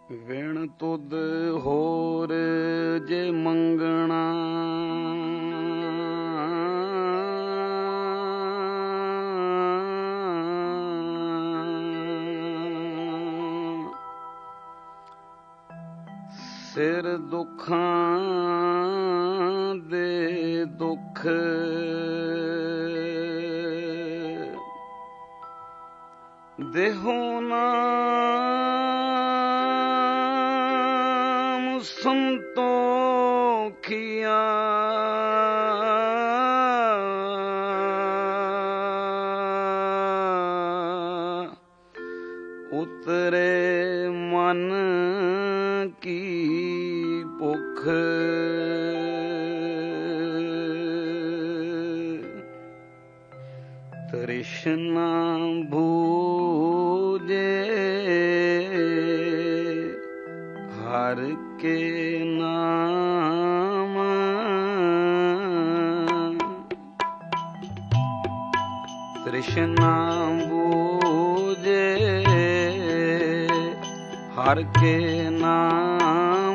विण तुद होर जे मंगना सिर दुखां दे दुख देहो नाम संतोखिया उतरे मन की भुख तृष्णा भूजे हर के नाम तृष्णा भूजे हर के नाम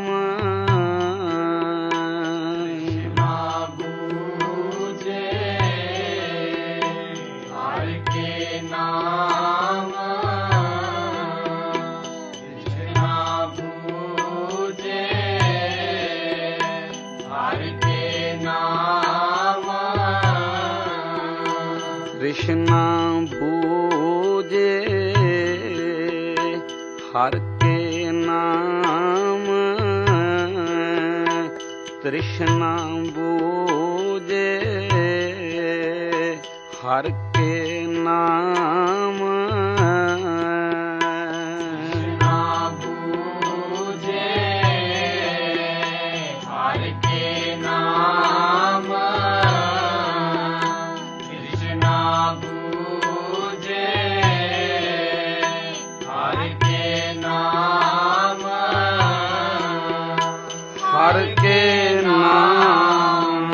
कृष्णा बूझे हर के नाम कृष्णा बूझे हर के नाम हर के नाम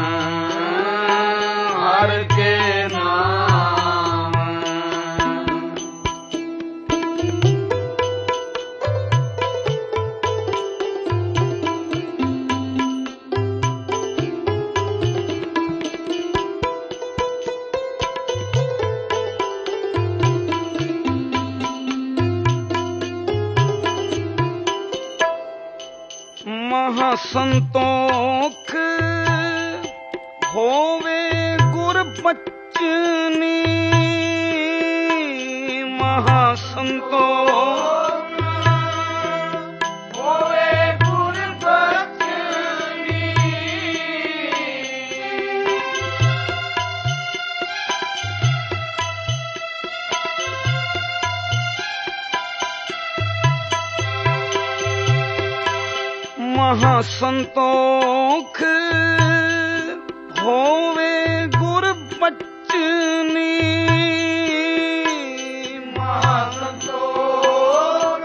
हर के नाम महासंतोख होवे गुर बचनी महासंतोख होवे गुर बचनी महासंतोख होवे गुर बचनी महासंतोख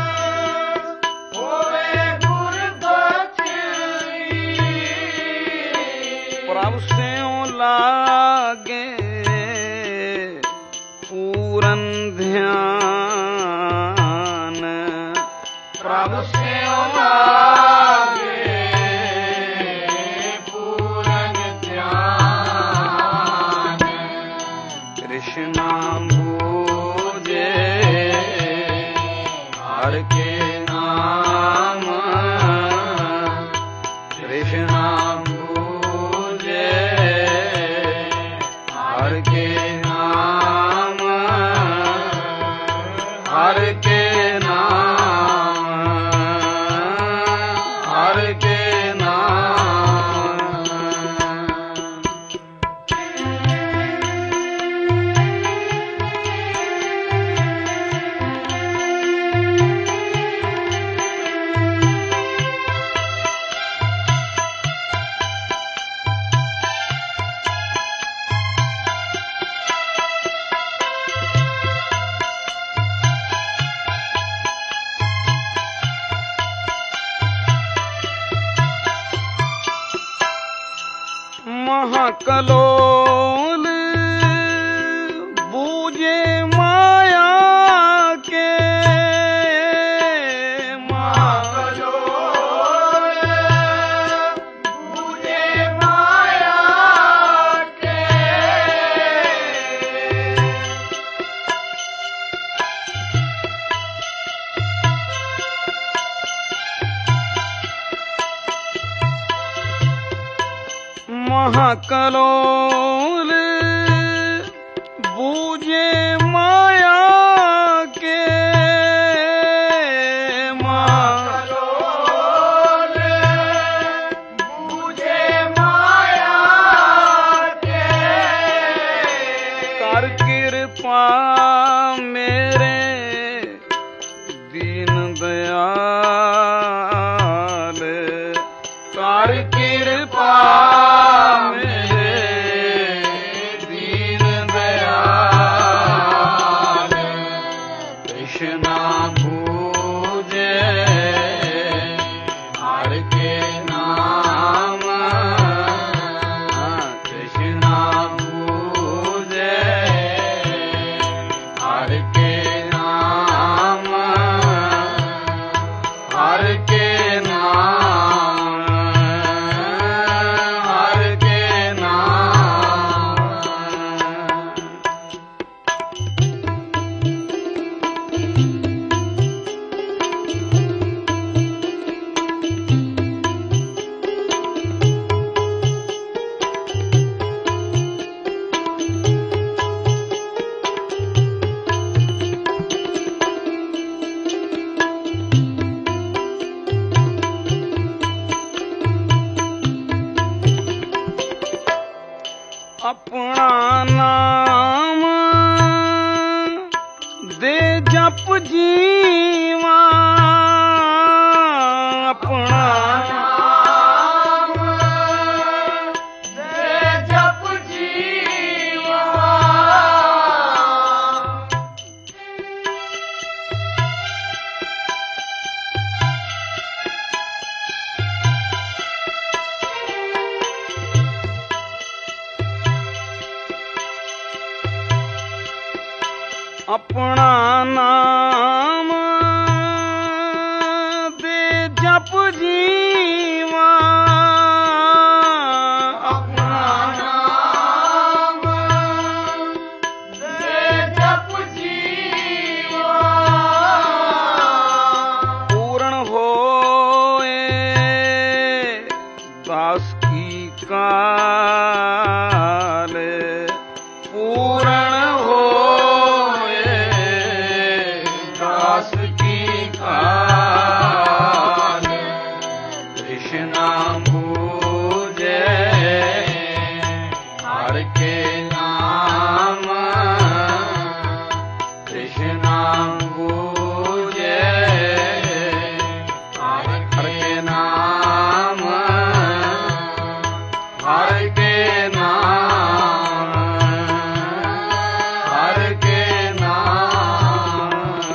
होवे गुर बचनी प्रभु स्यों लागे पूरन ध्यान प्रभु स्यों कृष्णा बूझे हर के नाम कृष्णा बूझे हर के नाम हर के नाम हर के महाकलोल बूझे माया के कलोल बूझे माया के कलोल बूझे माया के कर कृपा मेरे दीन दयाल कर कृपा मेरे दीन दयाल कृष्णा पूजे हर के नाम कृष्णा पूजे हर के नाम हर के नाम हर के नाम अपना नाम दे जप जीवा अपना नाम दे जप जीवा अपना नाम दे जप जीवा अपना नाम दे जप जीवा पूर्ण होए दास की काल पूर्ण होए दास की काल कृष्णा पूजे हर के नाम कृष्णा पूजे हर के नाम हर के नाम हर के नाम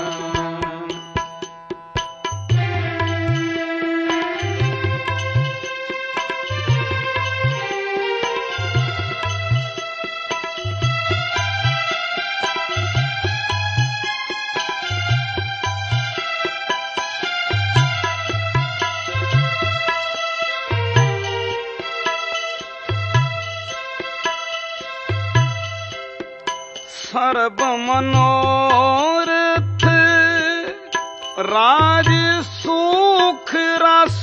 सर्व मनोरथ राज सुख रस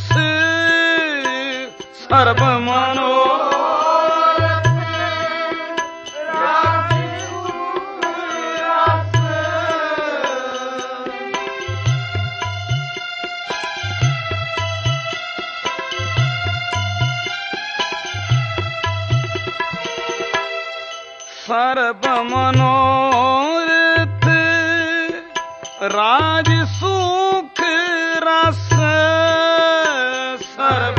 सर्व मनोरथ राज सुख रस सर्व मनोरथ राज सुख रस सर्व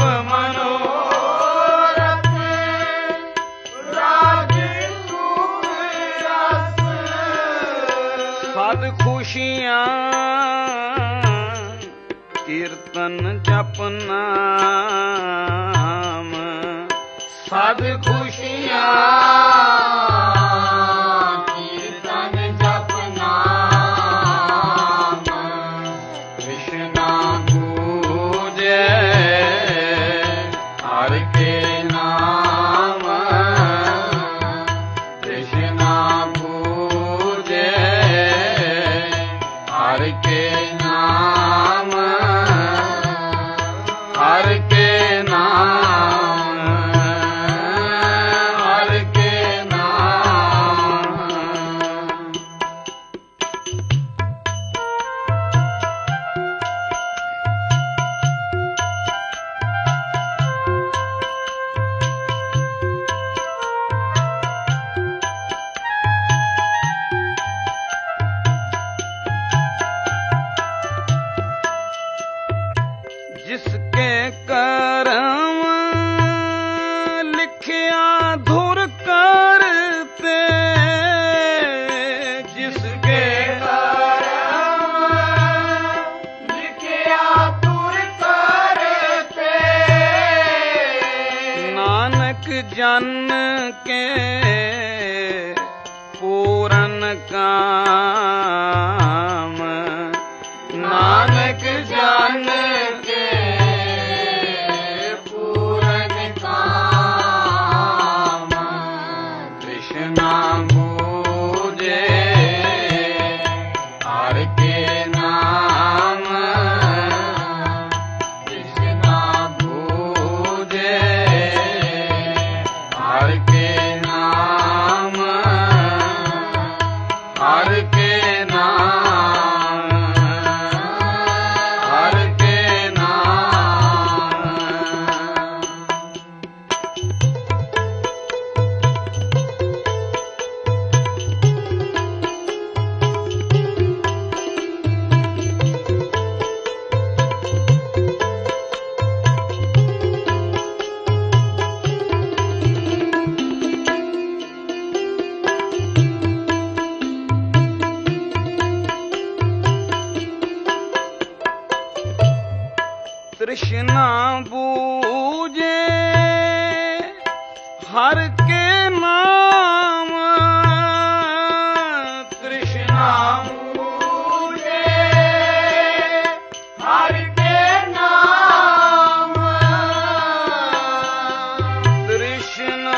मनोरथ राज सुख रस सद खुशियां कीर्तन जप नाम सद खुशियां कीर्तन जप नाम कृष्णा पूजे हर के नाम कृष्णा पूजे हर के नाम हर के नाम ਪੂਰਨ ਕਾਮ ਨਾਨਕ ਜਨ ਕੇ ਪੂਰਨ ਕਾਮ ਤ੍ਰਿਸ਼ਨਾ ਬੂਝੇ ਹਰਿ ਕੇ ਨਾਮ ਤ੍ਰਿਸ਼ਨਾ ਬੂਝੇ ਹਰਿ ਕੇ ਨਾਮ ਹਰਿ ਕੇ ਨਾਮ ਹਰਿ ਕੇ ਤ੍ਰਿਸ਼ਨਾ ਬੂਝੇ ਹਰ ਕੇ ਨਾਮ ਤ੍ਰਿਸ਼ਨਾ ਬੂਝੇ ਹਰਿ ਕੇ ਨਾਮ ਤ੍ਰਿਸ਼ਨਾ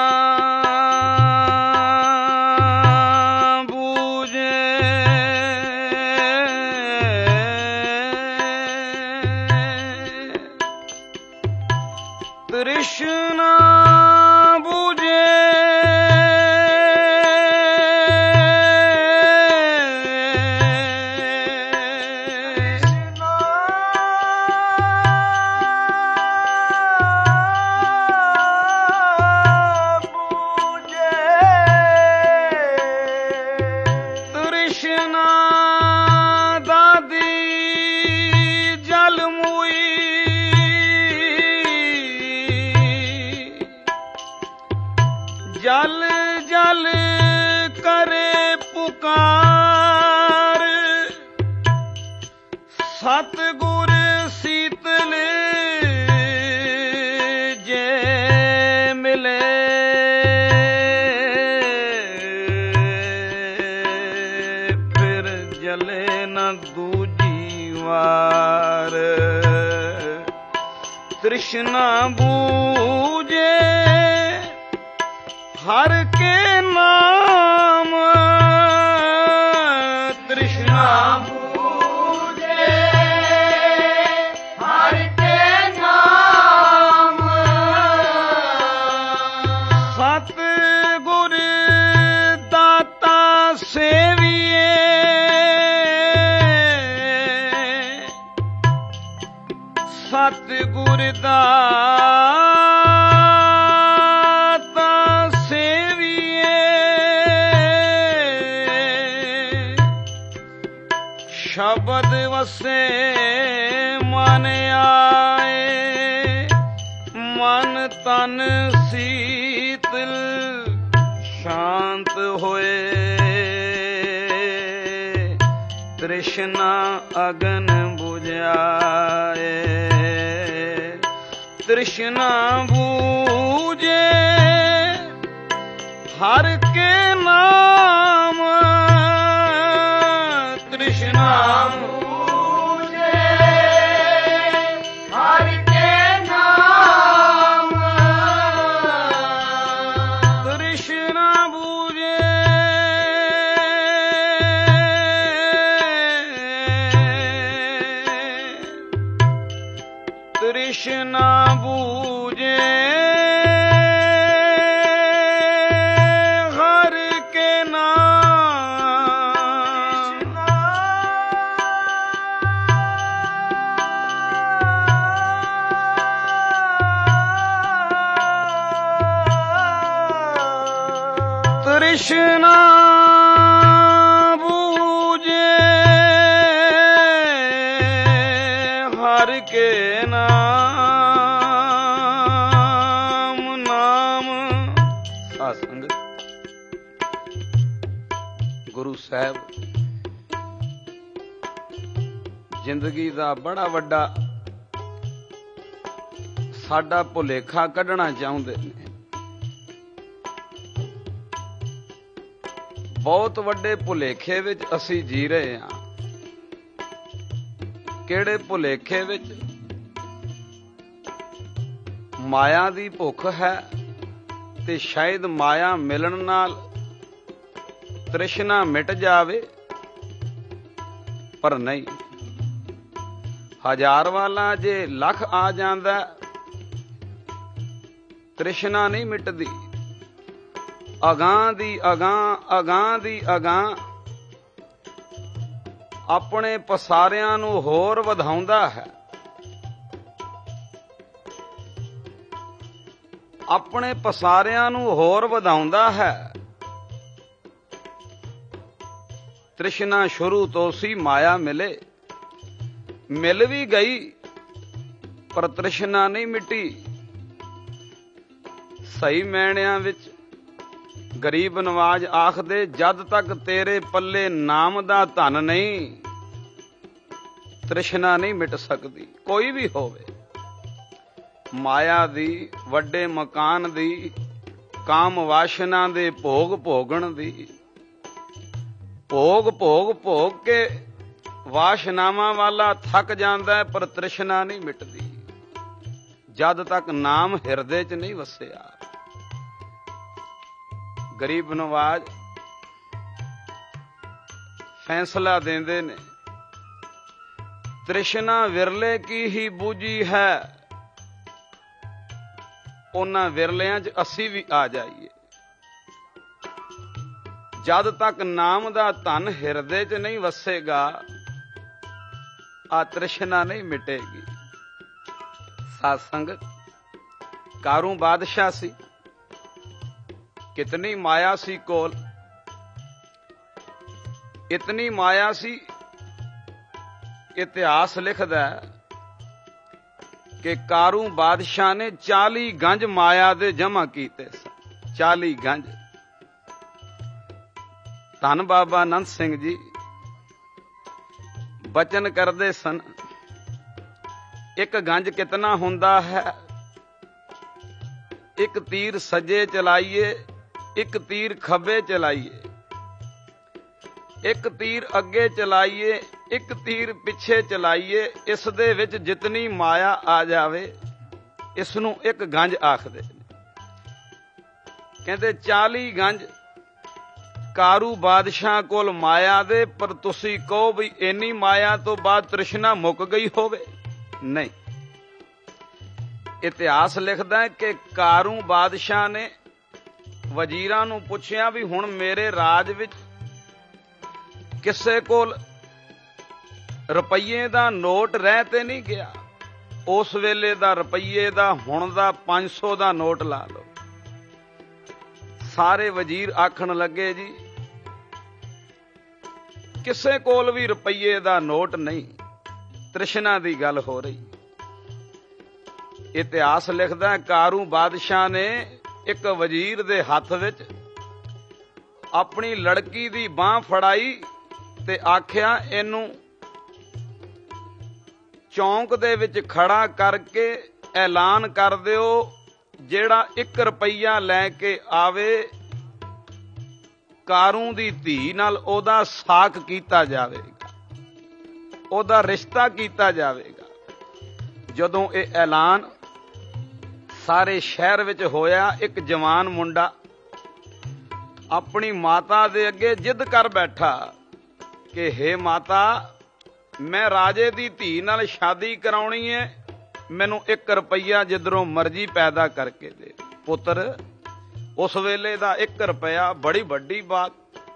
ਬੂਝੇ ਤ੍ਰਿਸ਼ਨਾ ਬੂਝੇ ਤ੍ਰਿਸ਼ਨਾ ਦਾਦੀ ਜਲ ਜਲ ਜਲ ਕਰੇ ਪੁਕਾਰ ਸਤਿਗੁਰ ਸੀਤਲ ਜੇ ਮਿਲੇ ਫਿਰ ਜਲੇ ਨਾ ਦੂਜੀ ਵਾਰ ਤ੍ਰਿਸ਼ਨਾ ਬੂਝੇ ਹਰ ਕੇ ਨਾਮ ਤ੍ਰਿਸ਼ਨਾ ਬੂਝੇ ਹਰਿ ਕੇ ਨਾਮ ਸਤਿਗੁਰ ਦਾਤਾ ਸੇਵੀਏ ਸਤਿਗੁਰ ਦਾਤਾ ਸੇਵੀਏ ਸ਼ਬਦ ਵਸੇ ਮਨ ਆਏ ਮਨ ਤਨ ਸੀਤਲ ਸ਼ਾਂਤ ਹੋਏ ਤ੍ਰਿਸ਼ਨਾ ਅਗਨ ਬੁਝਾਏ ਤ੍ਰਿਸ਼ਨਾ ਬੂਝੇ ਹਰ ਕੇ ਨਾਮ ਤ੍ਰਿਸ਼ਨਾ ਬੂਝੇ ਹਰਿ ਕੇ ਨਾਮ ਤ੍ਰਿਸ਼ਨਾ ਬੂਝੇ ਤ੍ਰਿਸ਼ਨਾ ਬੂਝੇ ਹਰ ਕੇ ਨਾਮ ਤ੍ਰਿਸ਼ਨਾ ਬੂਝੇ ਹਰ ਕੇ ਨਾਮ ਨਾਮ ਸਾਧ ਸੰਗਤ ਗੁਰੂ ਸਾਹਿਬ ਜ਼ਿੰਦਗੀ ਦਾ ਬੜਾ ਵੱਡਾ ਸਾਡਾ ਭੁਲੇਖਾ ਕੱਢਣਾ ਚਾਹੁੰਦੇ ਨੇ। ਬਹੁਤ ਵੱਡੇ ਭੁਲੇਖੇ ਵਿੱਚ ਅਸੀਂ ਜੀ ਰਹੇ ਹਾਂ। ਕਿਹੜੇ ਭੁਲੇਖੇ ਵਿੱਚ? ਮਾਇਆ ਦੀ ਭੁੱਖ ਹੈ ਤੇ ਸ਼ਾਇਦ ਮਾਇਆ ਮਿਲਣ ਨਾਲ ਤ੍ਰਿਸ਼ਨਾ ਮਿਟ ਜਾਵੇ, ਪਰ ਨਹੀਂ। ਹਜ਼ਾਰ ਵਾਲਾ ਜੇ ਲੱਖ ਆ ਜਾਂਦਾ, ਤ੍ਰਿਸ਼ਨਾ ਨਹੀਂ ਮਿਟਦੀ। ਅਗਾਂਹ ਦੀ ਅਗਾਂਹ, ਅਗਾਂਹ ਦੀ ਅਗਾਂਹ ਆਪਣੇ ਪਸਾਰਿਆਂ ਨੂੰ ਹੋਰ ਵਧਾਉਂਦਾ ਹੈ। ਆਪਣੇ ਪਸਾਰਿਆਂ ਨੂੰ ਹੋਰ ਵਧਾਉਂਦਾ ਹੈ। ਤ੍ਰਿਸ਼ਨਾ ਸ਼ੁਰੂ ਤੋਂ ਸੀ ਮਾਇਆ ਮਿਲੇ, ਮਿਲ ਵੀ ਗਈ ਪਰ ਤ੍ਰਿਸ਼ਨਾ ਨਹੀਂ ਮਿਟੀ। ਸਹੀ ਮੈਣਿਆਂ ਵਿੱਚ ਗਰੀਬ ਨਵਾਜ ਆਖਦੇ, ਜਦ ਤੱਕ ਤੇਰੇ ਪੱਲੇ ਨਾਮ ਦਾ ਧਨ ਨਹੀਂ, ਤ੍ਰਿਸ਼ਨਾ ਨਹੀਂ ਮਿਟ ਸਕਦੀ। ਕੋਈ ਵੀ ਹੋਵੇ, ਮਾਇਆ ਦੀ, ਵੱਡੇ ਮਕਾਨ ਦੀ, ਕਾਮ ਵਾਸ਼ਨਾ ਦੇ ਭੋਗ ਭੋਗਣ ਦੀ, ਭੋਗ ਭੋਗ ਭੋਗ ਕੇ ਵਾਸ਼ਨਾਵਾਂ ਵਾਲਾ ਥੱਕ ਜਾਂਦਾ ਹੈ, ਪਰ ਤ੍ਰਿਸ਼ਨਾ ਨਹੀਂ ਮਿਟਦੀ ਜਦ ਤੱਕ ਨਾਮ ਹਿਰਦੇ 'ਚ ਨਹੀਂ ਵਸਿਆ। ਗਰੀਬ ਨਵਾਜ ਫੈਸਲਾ ਦਿੰਦੇ ਨੇ, ਤ੍ਰਿਸ਼ਨਾ ਵਿਰਲੇ ਕੀ ਹੀ ਬੂਝੀ ਹੈ। ਉਹਨਾਂ ਵਿਰਲਿਆਂ 'ਚ ਅਸੀਂ ਵੀ ਆ ਜਾਈਏ। ਜਦ ਤੱਕ ਨਾਮ ਦਾ ਧਨ ਹਿਰਦੇ 'ਚ ਨਹੀਂ ਵਸੇਗਾ, ਆ ਤ੍ਰਿਸ਼ਨਾ ਨਹੀਂ ਮਿਟੇਗੀ। ਸਾਧ ਸੰਗਤ, ਕਾਰੂ ਬਾਦਸ਼ਾਹ ਸੀ, ਕਿਤਨੀ ਮਾਇਆ ਸੀ ਕੋਲ, ਇਤਨੀ ਮਾਇਆ ਸੀ। ਇਤਿਹਾਸ ਲਿਖਦਾ ਕਿ ਕਾਰੂ ਬਾਦਸ਼ਾਹ ਨੇ 40 ਗੰਜ ਮਾਇਆ ਦੇ ਜਮ੍ਹਾਂ ਕੀਤੇ ਸਨ। 40 ਗੰਜ। ਧੰਨ ਬਾਬਾ ਅਨੰਦ ਸਿੰਘ ਜੀ ਬਚਨ ਕਰਦੇ ਸਨ, ਇੱਕ ਗੰਜ ਕਿਤਨਾ ਹੁੰਦਾ ਹੈ? ਇੱਕ ਤੀਰ ਸੱਜੇ ਚਲਾਈਏ, ਇੱਕ ਤੀਰ ਖੱਬੇ ਚਲਾਈਏ, ਇੱਕ ਤੀਰ ਅੱਗੇ ਚਲਾਈਏ, ਇੱਕ ਤੀਰ ਪਿੱਛੇ ਚਲਾਈਏ। ਇਸ ਦੇ ਵਿੱਚ ਜਿਤਨੀ ਮਾਇਆ ਆ ਜਾਵੇ, ਇਸ ਨੂੰ ਇੱਕ ਗੰਜ ਆਖਦੇ ਨੇ। ਕਹਿੰਦੇ 40 ਗੰਜ ਕਾਰੂ ਬਾਦਸ਼ਾਹ ਕੋਲ ਮਾਇਆ ਦੇ, ਪਰ ਤੁਸੀਂ ਕਹੋ ਵੀ ਇੰਨੀ ਮਾਇਆ ਤੋਂ ਬਾਅਦ ਤ੍ਰਿਸ਼ਨਾ ਮੁੱਕ ਗਈ ਹੋਵੇ? ਨਹੀਂ। ਇਤਿਹਾਸ ਲਿਖਦਾ ਹੈ ਕਿ ਕਾਰੂ ਬਾਦਸ਼ਾਹ ਨੇ ਵਜ਼ੀਰਾਂ ਨੂੰ ਪੁੱਛਿਆ ਵੀ ਹੁਣ ਮੇਰੇ ਰਾਜ ਵਿੱਚ ਕਿਸੇ ਕੋਲ ਰੁਪਈਏ ਦਾ ਨੋਟ ਰਹਿ ਤੇ ਨਹੀਂ ਗਿਆ? ਉਸ ਵੇਲੇ ਦਾ ਰੁਪਈਏ ਦਾ, ਹੁਣ ਦਾ 500 ਦਾ ਨੋਟ ਲਾ ਲਓ। ਸਾਰੇ ਵਜ਼ੀਰ ਆਖਣ ਲੱਗੇ, ਜੀ ਕਿਸੇ ਕੋਲ ਵੀ ਰੁਪਈਏ ਦਾ ਨੋਟ ਨਹੀਂ। ਤ੍ਰਿਸ਼ਨਾ ਦੀ ਗੱਲ ਹੋ ਰਹੀ। ਇਤਿਹਾਸ ਲਿਖਦਾ, ਕਾਰੂ ਬਾਦਸ਼ਾਹ ਨੇ ਇੱਕ ਵਜ਼ੀਰ ਦੇ ਹੱਥ ਵਿੱਚ ਆਪਣੀ ਲੜਕੀ ਦੀ ਬਾਂਹ ਫੜਾਈ ਤੇ ਆਖਿਆ, ਇਹਨੂੰ ਚੌਂਕ ਦੇ ਵਿੱਚ ਖੜਾ ਕਰਕੇ ਐਲਾਨ ਕਰ ਦਿਓ, ਜਿਹੜਾ 1 ਰੁਪਈਆ ਲੈ ਕੇ ਆਵੇ, ਕਾਰੂ ਦੀ ਧੀ ਨਾਲ ਉਹਦਾ ਸਾਕ ਕੀਤਾ ਜਾਵੇਗਾ, ਉਹਦਾ ਰਿਸ਼ਤਾ ਕੀਤਾ ਜਾਵੇਗਾ। ਜਦੋਂ ਇਹ ਐਲਾਨ ਸਾਰੇ ਸ਼ਹਿਰ ਵਿੱਚ ਹੋਇਆ, ਇੱਕ ਜਵਾਨ ਮੁੰਡਾ ਆਪਣੀ ਮਾਤਾ ਦੇ ਅੱਗੇ ਜਿੱਦ ਕਰ ਬੈਠਾ ਕਿ ਹੇ ਮਾਤਾ, ਮੈਂ ਰਾਜੇ ਦੀ ਧੀ ਨਾਲ ਸ਼ਾਦੀ ਕਰਾਉਣੀ ਹੈ, ਮੈਨੂੰ 1 ਰੁਪਈਆ ਜਿੱਧਰੋਂ ਮਰਜ਼ੀ ਪੈਦਾ ਕਰਕੇ ਦੇ। ਪੁੱਤਰ, ਉਸ ਵੇਲੇ ਦਾ 1 ਰੁਪਇਆ ਬੜੀ ਵੱਡੀ ਬਾਤ।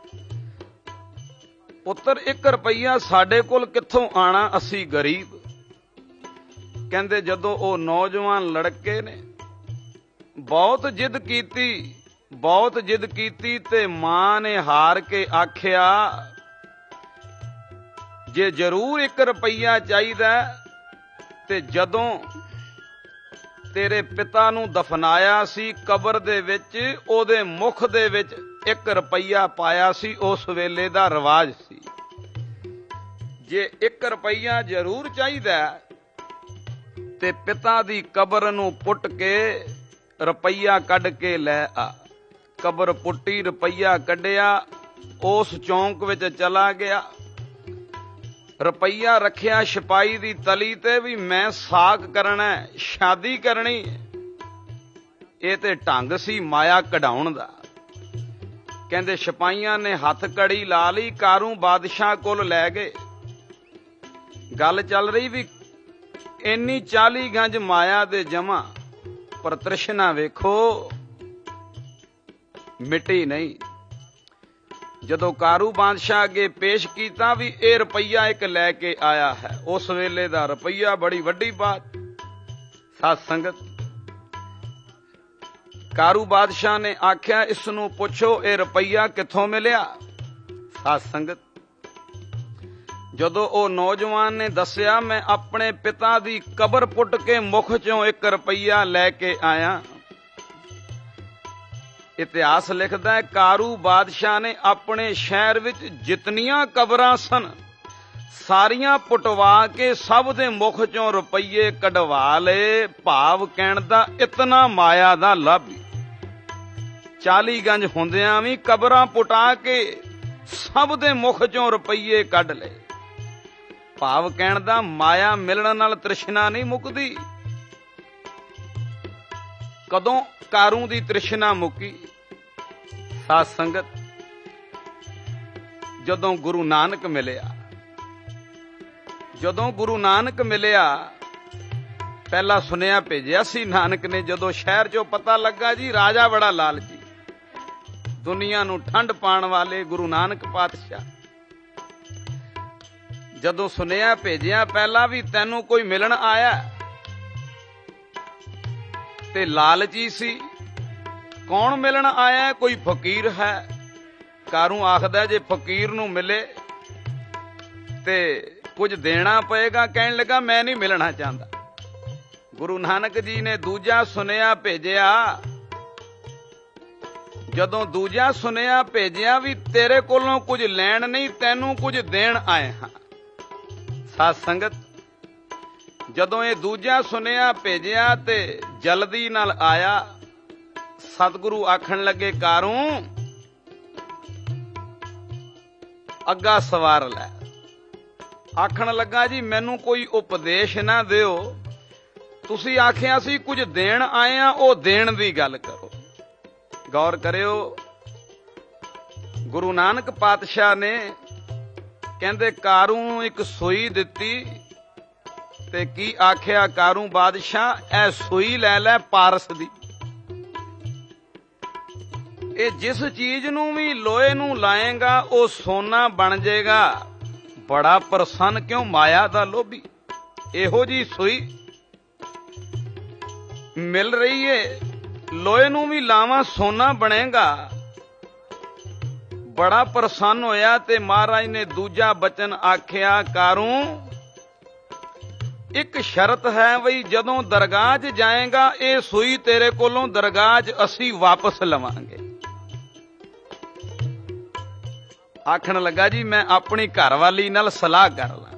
ਪੁੱਤਰ, 1 ਰੁਪਈਆ ਸਾਡੇ ਕੋਲ ਕਿੱਥੋਂ ਆਣਾ, ਅਸੀਂ ਗਰੀਬ। ਕਹਿੰਦੇ ਜਦੋਂ ਉਹ ਨੌਜਵਾਨ ਲੜਕੇ ਨੇ ਬਹੁਤ ਜਿੱਦ ਕੀਤੀ, ਬਹੁਤ ਜਿੱਦ ਕੀਤੀ ਤੇ ਮਾਂ ਨੇ ਹਾਰ ਕੇ ਆਖਿਆ, ਜੇ ਜ਼ਰੂਰ 1 ਰੁਪਈਆ ਚਾਹੀਦਾ ਤੇ ਜਦੋਂ ਤੇਰੇ ਪਿਤਾ ਨੂੰ ਦਫਨਾਇਆ ਸੀ ਕਬਰ ਦੇ ਵਿੱਚ, ਉਹਦੇ ਮੁਖ ਦੇ ਵਿੱਚ 1 ਰੁਪਈਆ ਪਾਇਆ ਸੀ। ਉਸ ਵੇਲੇ ਦਾ ਰਿਵਾਜ ਸੀ। ਜੇ 1 ਰੁਪਈਆ ਜ਼ਰੂਰ ਚਾਹੀਦਾ ਤੇ ਪਿਤਾ ਦੀ ਕਬਰ ਨੂੰ ਪੁੱਟ ਕੇ ਰੁਪਈਆ ਕੱਢ ਕੇ ਲੈ ਆ। ਕਬਰ ਪੁੱਟੀ, ਰੁਪਈਆ ਕੱਢਿਆ, ਉਸ ਚੌਂਕ ਵਿੱਚ ਚਲਾ ਗਿਆ। ਰੁਪਈਆ ਰੱਖਿਆ ਸਿਪਾਹੀ ਦੀ ਤਲੀ ਤੇ ਵੀ ਮੈਂ ਸਾਕ ਕਰਨਾ, ਸ਼ਾਦੀ ਕਰਨੀ। ਇਹ ਤੇ ਢੰਗ ਸੀ ਮਾਇਆ ਕਢਾਉਣ ਦਾ। ਕਹਿੰਦੇ ਸਿਪਾਹੀਆਂ ਨੇ ਹੱਥ ਕੜੀ ਲਾ ਲਈ, ਕਾਰੂ ਬਾਦਸ਼ਾਹ ਕੋਲ ਲੈ ਗਏ। ਗੱਲ ਚੱਲ ਰਹੀ ਵੀ ਇੰਨੀ 40 ਗੰਜ ਮਾਇਆ ਦੇ ਜਮਾ, ਪਰ ਤ੍ਰਿਸ਼ਨਾ ਵੇਖੋ ਮਿਟੀ ਨਹੀਂ। ਜਦੋਂ ਕਾਰੂ ਬਾਦਸ਼ਾਹ ਅੱਗੇ ਪੇਸ਼ ਕੀਤਾ ਵੀ ਇਹ ਰੁਪਈਆ ਇੱਕ ਲੈ ਕੇ ਆਇਆ ਹੈ। ਉਸ ਵੇਲੇ ਦਾ ਰੁਪਈਆ ਬੜੀ ਵੱਡੀ ਬਾਤ। ਸਾਧ ਸੰਗਤ, ਕਾਰੂ ਬਾਦਸ਼ਾਹ ਨੇ ਆਖਿਆ ਇਸ ਨੂੰ ਪੁੱਛੋ ਇਹ ਰੁਪਈਆ ਕਿੱਥੋਂ ਮਿਲਿਆ। ਸਾਧ ਸੰਗਤ, ਜਦੋਂ ਉਹ ਨੌਜਵਾਨ ਨੇ ਦੱਸਿਆ ਮੈਂ ਆਪਣੇ ਪਿਤਾ ਦੀ ਕਬਰ ਪੁੱਟ ਕੇ ਮੁਖ ਚੋਂ 1 ਰੁਪਈਆ ਲੈ ਕੇ ਆਇਆ। ਇਤਿਹਾਸ ਲਿਖਦਾ ਹੈ ਕਾਰੂ ਬਾਦਸ਼ਾਹ ਨੇ ਆਪਣੇ ਸ਼ਹਿਰ ਵਿੱਚ ਜਿਤਨੀਆਂ ਕਬਰਾਂ ਸਨ ਸਾਰੀਆਂ ਪੁੱਟਵਾ ਕੇ ਸਭ ਦੇ ਮੁਖ ਚੋਂ ਰੁਪਈਏ ਕਢਵਾ ਲਏ। ਭਾਵ ਕਹਿਣ ਦਾ ਇਤਨਾ ਮਾਇਆ ਦਾ ਲਾਭੀ। 40 ਗੰਜ ਹੁੰਦਿਆਂ ਵੀ ਕਬਰਾਂ ਪੁਟਾ ਕੇ ਸਭ ਦੇ ਮੁਖ ਚੋਂ ਰੁਪਈਏ ਕੱਢ ਲਏ। ਭਾਵ ਕਹਿਣ ਦਾ ਮਾਇਆ ਮਿਲਣ ਨਾਲ ਤ੍ਰਿਸ਼ਨਾ ਨਹੀਂ ਮੁੱਕਦੀ। ਕਦੋਂ ਕਾਰੂ ਦੀ ਤ੍ਰਿਸ਼ਨਾ ਮੁੱਕੀ? ਸਾਧ ਸੰਗਤ, ਜਦੋਂ ਗੁਰੂ ਨਾਨਕ ਮਿਲਿਆ। ਜਦੋਂ ਗੁਰੂ ਨਾਨਕ ਮਿਲਿਆ, ਪਹਿਲਾ ਸੁਨੇਹਾ ਭੇਜਿਆ ਸੀ ਨਾਨਕ ਨੇ। ਜਦੋਂ ਸ਼ਹਿਰ ਚੋਂ ਪਤਾ ਲੱਗਾ ਜੀ ਰਾਜਾ ਬੜਾ ਲਾਲਚੀ, ਦੁਨੀਆ ਨੂੰ ਠੰਡ ਪਾਉਣ ਵਾਲੇ ਗੁਰੂ ਨਾਨਕ ਪਾਤਸ਼ਾਹ, ਜਦੋਂ ਸੁਨੇਹਾ ਭੇਜਿਆ ਪਹਿਲਾਂ ਵੀ ਤੈਨੂੰ ਕੋਈ ਮਿਲਣ ਆਇਆ, ਤੇ ਲਾਲਚੀ ਸੀ। ਕੌਣ ਮਿਲਣ ਆਇਆ? ਕੋਈ ਫਕੀਰ ਹੈ। ਕਾਰੂ ਆਖਦਾ ਜੇ ਫਕੀਰ ਨੂੰ ਮਿਲੇ ਤੇ ਕੁਝ ਦੇਣਾ ਪਏਗਾ। ਕਹਿਣ ਲੱਗਾ ਮੈਂ ਨਹੀਂ ਮਿਲਣਾ ਚਾਹੁੰਦਾ। ਗੁਰੂ ਨਾਨਕ ਜੀ ਨੇ ਦੂਜਾ ਸੁਨੇਹਾ ਭੇਜਿਆ। ਜਦੋਂ ਦੂਜਾ ਸੁਨੇਹਾ ਭੇਜਿਆ ਵੀ ਤੇਰੇ ਕੋਲੋਂ ਕੁਝ ਲੈਣ ਨਹੀਂ, ਤੈਨੂੰ ਕੁਝ ਦੇਣ ਆਏ ਹਾਂ। ਸਾਧ ਸੰਗਤ, ਜਦੋਂ ਇਹ ਦੂਜਾ ਸੁਨੇਹਾ ਭੇਜਿਆ ਤੇ ਜਲਦੀ ਨਾਲ ਆਇਆ। ਸਤਿਗੁਰੂ ਆਖਣ ਲੱਗੇ ਕਾਰੂ ਅੱਗਾ ਸਵਾਰ ਲੈ। ਆਖਣ ਲੱਗਾ ਜੀ ਮੈਨੂੰ ਕੋਈ ਉਪਦੇਸ਼ ਨਾ ਦਿਓ, ਤੁਸੀਂ ਆਖਿਆ ਸੀ ਕੁਝ ਦੇਣ ਆਏ ਆ, ਉਹ ਦੇਣ ਦੀ ਗੱਲ ਕਰੋ। ਗੌਰ ਕਰਿਓ, ਗੁਰੂ ਨਾਨਕ ਪਾਤਸ਼ਾਹ ਨੇ ਕਹਿੰਦੇ ਕਾਰੂ ਨੂੰ ਇੱਕ ਸੂਈ ਦਿੱਤੀ ਤੇ ਕੀ ਆਖਿਆ ਕਾਰੂ ਬਾਦਸ਼ਾਹ ਇਹ ਸੂਈ ਲੈ ਲੈ ਪਾਰਸ ਦੀ। ਇਹ ਜਿਸ ਚੀਜ਼ ਨੂੰ ਵੀ ਲੋਹੇ ਨੂੰ ਲਾਏਗਾ ਉਹ ਸੋਨਾ ਬਣ ਜਾਏਗਾ। ਬੜਾ ਪ੍ਰਸੰਨ ਕਿਉਂ? ਮਾਇਆ ਦਾ ਲੋਭੀ। ਇਹੋ ਜੀ ਸੂਈ ਮਿਲ ਰਹੀ ਏ, ਲੋਹੇ ਨੂੰ ਵੀ ਲਾਵਾਂ ਸੋਨਾ ਬਣੇਗਾ। ਬੜਾ ਪ੍ਰਸੰਨ ਹੋਇਆ ਤੇ ਮਹਾਰਾਜ ਨੇ ਦੂਜਾ ਬਚਨ ਆਖਿਆ ਕਾਰੂ ਇੱਕ ਸ਼ਰਤ ਹੈ ਬਈ ਜਦੋਂ ਦਰਗਾਹ 'ਚ ਜਾਏਗਾ ਇਹ ਸੂਈ ਤੇਰੇ ਕੋਲੋਂ ਦਰਗਾਹ 'ਚ ਅਸੀਂ ਵਾਪਸ ਲਵਾਂਗੇ। ਆਖਣ ਲੱਗਾ ਜੀ ਮੈਂ ਆਪਣੀ ਘਰਵਾਲੀ ਨਾਲ ਸਲਾਹ ਕਰ ਲਾਂ।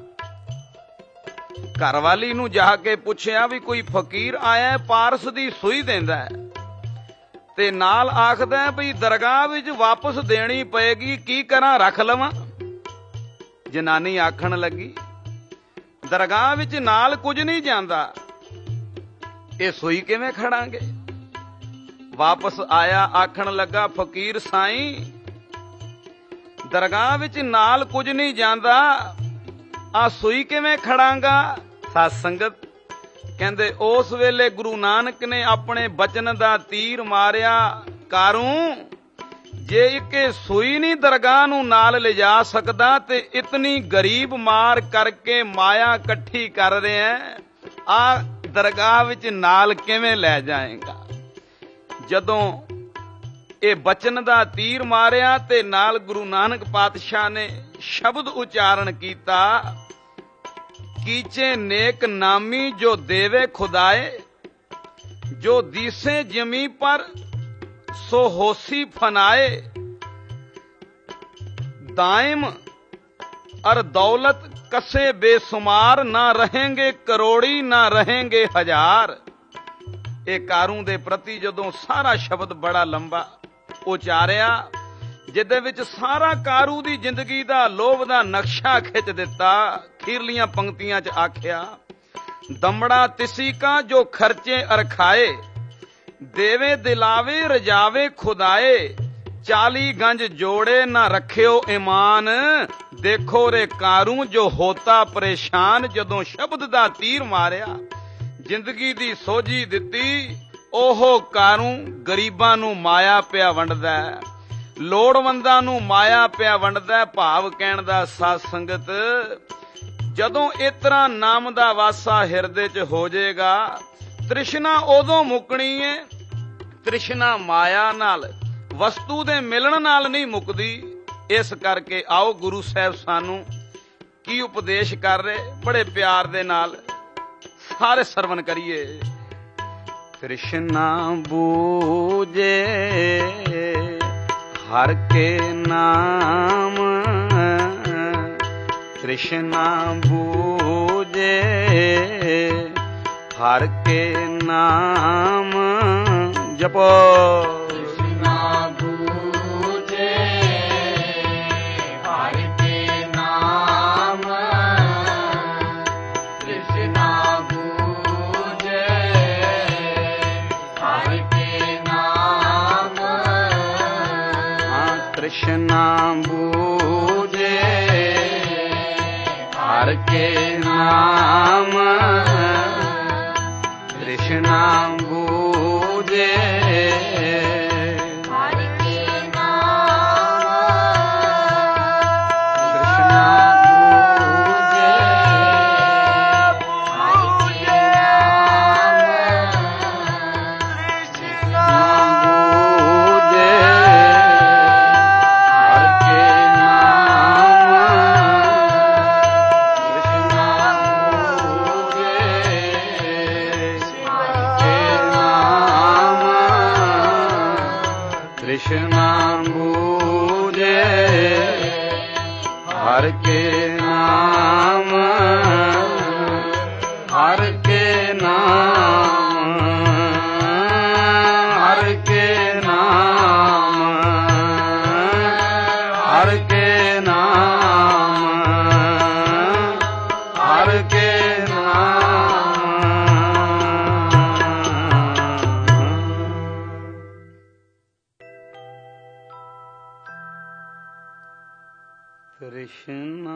ਘਰਵਾਲੀ ਨੂੰ ਜਾ ਕੇ ਪੁੱਛਿਆ ਵੀ ਕੋਈ ਫਕੀਰ ਆਇਆ ਪਾਰਸ ਦੀ ਸੂਈ ਦਿੰਦਾ ਹੈ ਤੇ ਨਾਲ ਆਖਦਾ ਵੀ ਦਰਗਾਹ ਵਿੱਚ ਵਾਪਸ ਦੇਣੀ ਪਏਗੀ, ਕੀ ਕਰਾਂ ਰੱਖ ਲਵਾਂ? ਜਨਾਨੀ ਆਖਣ ਲੱਗੀ ਦਰਗਾਹ ਵਿੱਚ ਨਾਲ ਕੁਝ ਨਹੀਂ ਜਾਂਦਾ, ਇਹ ਸੂਈ ਕਿਵੇਂ ਖੜਾਂਗੇ? ਵਾਪਸ ਆਇਆ ਆਖਣ ਲੱਗਾ ਫਕੀਰ ਸਾਈਂ ਦਰਗਾਹ ਵਿੱਚ ਨਾਲ ਕੁਝ ਨਹੀਂ ਜਾਂਦਾ, ਆ ਸੂਈ ਕਿਵੇਂ ਖੜਾਂਗਾ? ਸਾਧ ਸੰਗਤ ਕਹਿੰਦੇ ਉਸ ਵੇਲੇ ਗੁਰੂ ਨਾਨਕ ਨੇ ਆਪਣੇ ਬਚਨ ਦਾ ਤੀਰ ਮਾਰਿਆ। ਕਾਰੂ ਜੇ ਇੱਕ ਸੂਈ ਨਹੀਂ ਦਰਗਾਹ ਨੂੰ ਨਾਲ ਲਿਜਾ ਸਕਦਾ ਤੇ ਇਤਨੀ ਗਰੀਬ ਮਾਰ ਕਰਕੇ ਮਾਇਆ ਇਕੱਠੀ ਕਰ ਰਿਹਾ, ਆ ਦਰਗਾਹ ਵਿੱਚ ਨਾਲ ਕਿਵੇਂ ਲੈ ਜਾਏਗਾ? ਜਦੋਂ ਇਹ ਬਚਨ ਦਾ ਤੀਰ ਮਾਰਿਆ ਤੇ ਨਾਲ ਗੁਰੂ ਨਾਨਕ ਪਾਤਸ਼ਾਹ ਨੇ ਸ਼ਬਦ ਉਚਾਰਨ ਕੀਤਾ ਕੀਚੇ ਨੇਕ ਨਾਮੀ ਜੋ ਦੇਵੇ ਖੁਦਾਏ, ਜੋ ਦੀਸੇ ਜਮੀ ਪਰ सो होसी फनाए, दाइम और दौलत कसे बेसुमार, ना रहेंगे करोड़ी ना रहेंगे हजार। ਇਹ ਕਾਰੂ ਦੇ ਪ੍ਰਤੀ ਜਦੋਂ ਸਾਰਾ ਸ਼ਬਦ ਬੜਾ ਲੰਬਾ ਉਚਾਰਿਆ, ਜਿਹਦੇ ਵਿੱਚ ਸਾਰਾ ਕਾਰੂ ਦੀ ਜ਼ਿੰਦਗੀ ਦਾ ਲੋਭ ਦਾ ਨਕਸ਼ਾ ਖਿੱਚ ਦਿੱਤਾ। ਖੀਰਲੀਆਂ ਪੰਕਤੀਆਂ 'ਚ ਆਖਿਆ, ਦਮੜਾ ਤਿਸੀ ਕਾ ਜੋ ਖਰਚੇ ਅਰਖਾਏ, ਦੇਵੇ ਦਿਲਾਵੇ ਰਜਾਵੇ ਖੁਦਾਏ, 40 ਗੰਜ ਜੋੜੇ ਨਾ ਰੱਖਿਓ ਈਮਾਨ, ਦੇਖੋ ਰੇ ਕਾਰੂ ਜੋ ਹੋਤਾ ਪਰੇਸ਼ਾਨ। ਜਦੋਂ ਸ਼ਬਦ ਦਾ ਤੀਰ ਮਾਰਿਆ, ਜ਼ਿੰਦਗੀ ਦੀ ਸੋਝੀ ਦਿੱਤੀ, ਉਹ ਕਾਰੂ ਗਰੀਬਾਂ ਨੂੰ ਮਾਇਆ ਪਿਆ ਵੰਡਦਾ, ਲੋੜਵੰਦਾਂ ਨੂੰ ਮਾਇਆ ਪਿਆ ਵੰਡਦਾ। ਭਾਵ ਕਹਿਣ ਦਾ ਸਾਧ ਸੰਗਤ, ਜਦੋਂ ਇਸ ਤਰ੍ਹਾਂ ਨਾਮ ਦਾ ਵਾਸਾ ਹਿਰਦੇ 'ਚ ਹੋ ਜਾਏਗਾ, ਤ੍ਰਿਸ਼ਨਾ ਉਦੋਂ ਮੁੱਕਣੀ ਏ। ਤ੍ਰਿਸ਼ਨਾ ਮਾਇਆ ਨਾਲ, ਵਸਤੂ ਦੇ ਮਿਲਣ ਨਾਲ ਨਹੀਂ ਮੁੱਕਦੀ। ਇਸ ਕਰਕੇ ਆਓ ਗੁਰੂ ਸਾਹਿਬ ਸਾਨੂੰ ਕੀ ਉਪਦੇਸ਼ ਕਰ ਰਹੇ, ਬੜੇ ਪਿਆਰ ਦੇ ਨਾਲ ਸਾਰੇ ਸਰਵਨ ਕਰੀਏ। ਤ੍ਰਿਸ਼ਨਾ ਬੂਝੇ ਹਰ ਕੇ ਨਾਮ, ਤ੍ਰਿਸ਼ਨਾ ਬੂਝੇ ਹਰ ਕੇ ਨਾਮ, ਜਪੋ ਤ੍ਰਿਸ਼ਨਾ ਬੂਝੇ ਹਰ ਕੇ ਨਾਮ, ਤ੍ਰਿਸ਼ਨਾ ਬੂਝੇ ਹਰ ਕੇ ਨਾਮ, ਤ੍ਰਿਸ਼ਨਾ ਬੂਝੇ ਹਰ ਕੇ ਨਾਮ, ਤ੍ਰਿਸ਼ਨਾ ਬੂਝੇ ਹਰ ਕੇ ਨਾਮ, ਤ੍ਰਿਸ਼ਨਾ ਬੂਝੇ ਹਰ ਕੇ ਨਾਮ ਬੂਝੇ ਹਰ ਕੇ ਨਾਮ, ਹਰ ਕੇ ਨਾਮ, ਹਰ ਕੇ ਨਾਮ, ਹਰ ਕੇ ਨਾਮ, ਹਰ ਕੇ ਨਾਮ। ਤ੍ਰਿਸ਼ਨਾ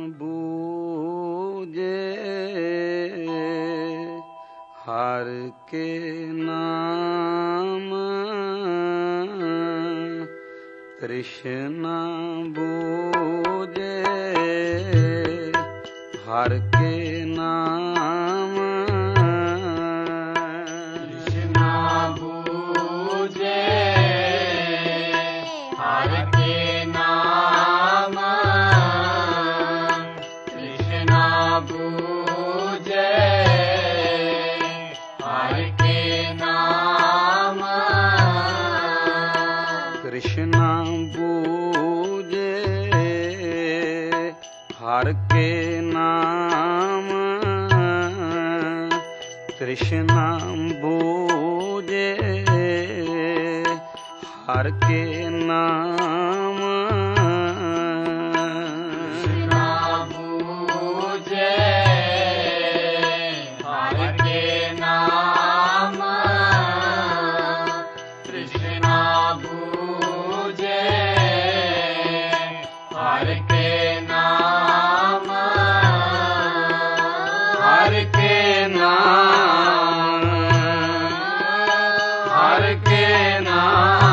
ਬੂਝੇ ਹਰ ਕੇ ਨਾਮ, ਤ੍ਰਿਸ਼ਨਾ ਬੂਝੇ ਹਰ ਕੇ ਨਾਮ, ਤ੍ਰਿਸ਼ਨਾ ਬੂਝੇ ਹਰ ਕੇ ਨਾਮ, ਤ੍ਰਿਸ਼ਨਾ ਬੂਝੇ ਹਰ ਕੇ ਨਾਮ, ਤ੍ਰਿਸ਼ਨਾ ਬੂਝੇ ਹਰ ਕੇ ਨਾਮ, ਤ੍ਰਿਸ਼ਨਾ ਬੂਝੇ ਹਰ ਕੇ ਨਾਮ, ਤ੍ਰਿਸ਼ਨਾ ਬੂਝੇ ਹਰ ਕੇ ਨਾਮ, ਤ੍ਰਿਸ਼ਨਾ ਬੂਝੇ ਹਰ ਕੇ ਨਾਮ, ਹਰ ਕੇ ਨਾਮ, ਹਰ ਕੇ ਨਾਮ।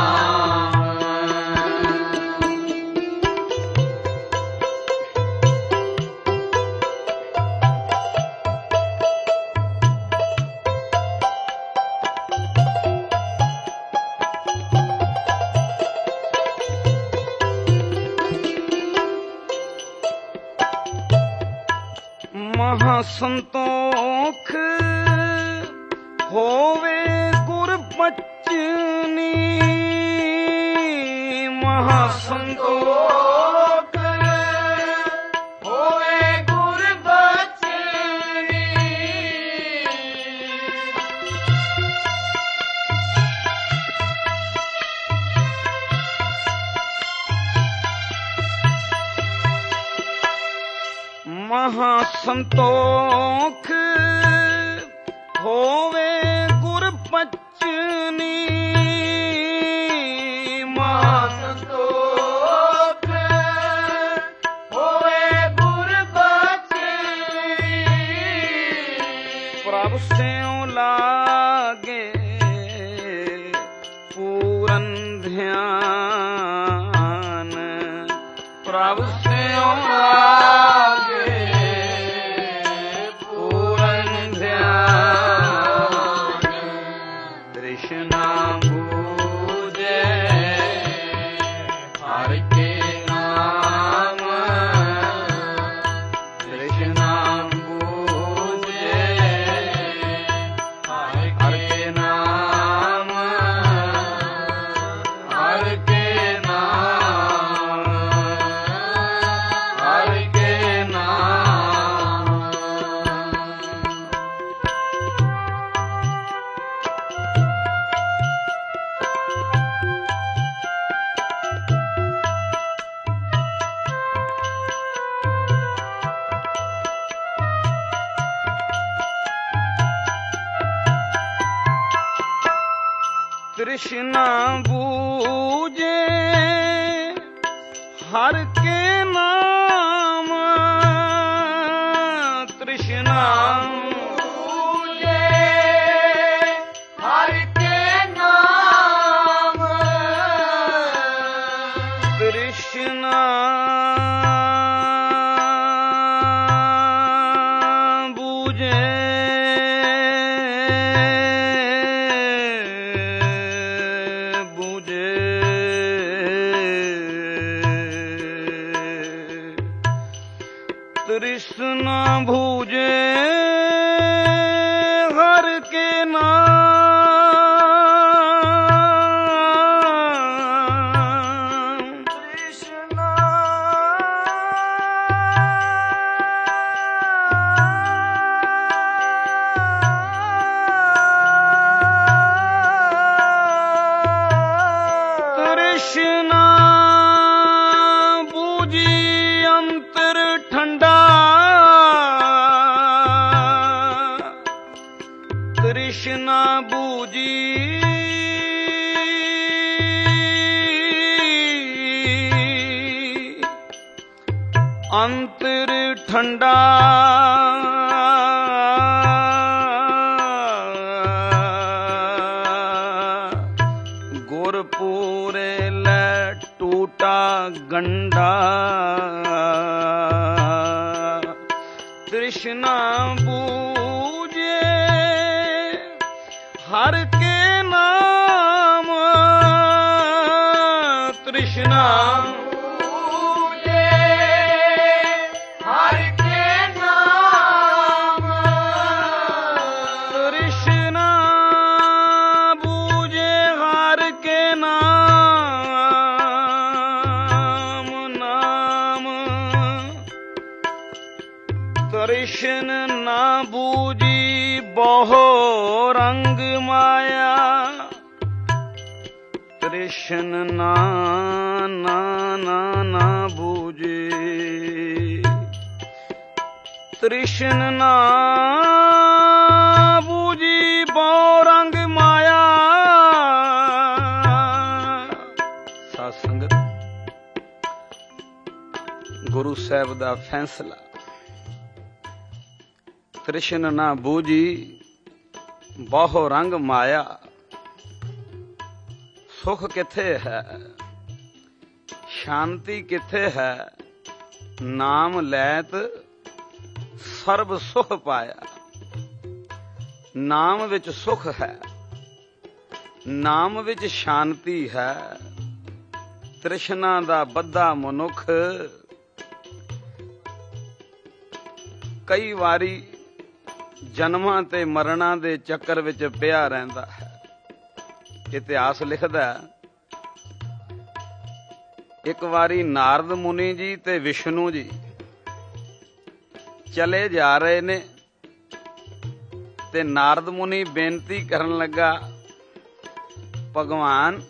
ਮਹਾ ਸੰਤੋਖ ਹੋਵੇ ਗੁਰ ਬਚਨੀ, ਮਹਾ ਸੰਤੋਖ ਹੋਵੇ ਗੁਰ ਬਚਨੀ, ਮਹਾ ਸੰਤੋਖ ਹੋਵੇ ਗੁਰ ਪਚਨੀ ਮਹਾ ਸੰਤੋਖ ਹੋਵੇ ਗੁਰ ਬਚਨੀ ਪ੍ਰਭ ਸਿਉ ਲਾਗੇ ਪੂਰਨ ਧਿਆਨ ਪ੍ਰਭ ਸਿਉ ਲਾਗੇ ਪੂਰਨ ਧਿਆਨ ਤ੍ਰਿਸ਼ਨਾ ਬੂਝੇ ਹਰਿ ਕੇ ਨਾਮ ਤ੍ਰਿਸ਼ਨਾ ਬੂਝੇ ਹਰਿ ਕੇ ਨਾਮ ਹਰਿ ਕੇ ਨਾਮ ਹਰਿ ਕੇ ਨਾਮ ਤ੍ਰਿਸ਼ਨਾ ਬੂਝੇ ਹਰ ਕੇ ਨਾਮ ਤ੍ਰਿਸ਼ਨਾ ਬੂਝੇ ਹਰਿ ਕੇ ਨਾਮ ਤ੍ਰਿਸ਼ਨਾ ਬੂਝੇ ਬੂਝੇ ਤ੍ਰਿਸ਼ਨਾ ਬੂਝੇ ਹਰ ਕੇ ਨਾਮ ਤ੍ਰਿਸ਼ਨਾ ਤ੍ਰਿਸ਼ਨਾ ਬੂਝੀ ਅੰਤਰ ਠੰਡਾ ਤ੍ਰਿਸ਼ਨਾ ਬੂਝੀ ਅੰਤਰ ਠੰਡਾ ਗੁਰਪੂਰੇ ਲੈ ਟੂਟਾ ਗੰਡਾ ਤ੍ਰਿਸ਼ਨਾ ਬੂਝੇ ਹਰ ਕੇ ਨਾਮ ਤ੍ਰਿਸ਼ਨਾ ਬੂਝੇ ਹਰਿ ਕੇ ਨਾਮ ਤ੍ਰਿਸ਼ਨਾ ਬੂਝੇ ਹਰ ਕੇ ਨਾਮ ਨਾਮ ਤ੍ਰਿਸ਼ਨ ਨਾ ਬੂਝੀ ਬਹੁ ਰੰਗ ਮਾਇਆ ਤ੍ਰਿਸ਼ਨ ਨਾ ਨਾ ਨਾ ਨਾ ਬੂਝੇ ਤ੍ਰਿਸ਼ਨ ਨਾ ਬੂਝੀ ਬਹੁ ਰੰਗ ਮਾਇਆ ਸਾਧ ਸੰਗਤ ਗੁਰੂ ਸਾਹਿਬ ਦਾ ਫੈਸਲਾ ਤ੍ਰਿਸ਼ਨ ਨਾ ਬੂਝੀ ਬਹੁ ਰੰਗ ਮਾਇਆ ਸੁਖ ਕਿੱਥੇ ਹੈ ਸ਼ਾਂਤੀ ਕਿੱਥੇ ਹੈ ਨਾਮ ਲੈਤ ਸਰਬ ਸੁਖ ਪਾਇਆ ਨਾਮ ਵਿੱਚ ਸੁਖ ਹੈ ਨਾਮ ਵਿੱਚ ਸ਼ਾਂਤੀ ਹੈ ਤ੍ਰਿਸ਼ਨਾ ਦਾ ਬੱਧਾ ਮਨੁੱਖ ਕਈ ਵਾਰੀ ਜਨਮਾਂ ਤੇ ਮਰਨਾਂ ਦੇ ਚੱਕਰ ਵਿੱਚ ਪਿਆ ਰਹਿੰਦਾ ਹੈ ਇਤਿਹਾਸ ਲਿਖਦਾ ਇੱਕ ਵਾਰੀ ਨਾਰਦ ਮੁਨੀ ਜੀ ਤੇ ਵਿਸ਼ਨੂੰ ਜੀ ਚਲੇ ਜਾ ਰਹੇ ਨੇ ਤੇ ਨਾਰਦ ਮੁਨੀ ਬੇਨਤੀ ਕਰਨ ਲੱਗਾ ਭਗਵਾਨ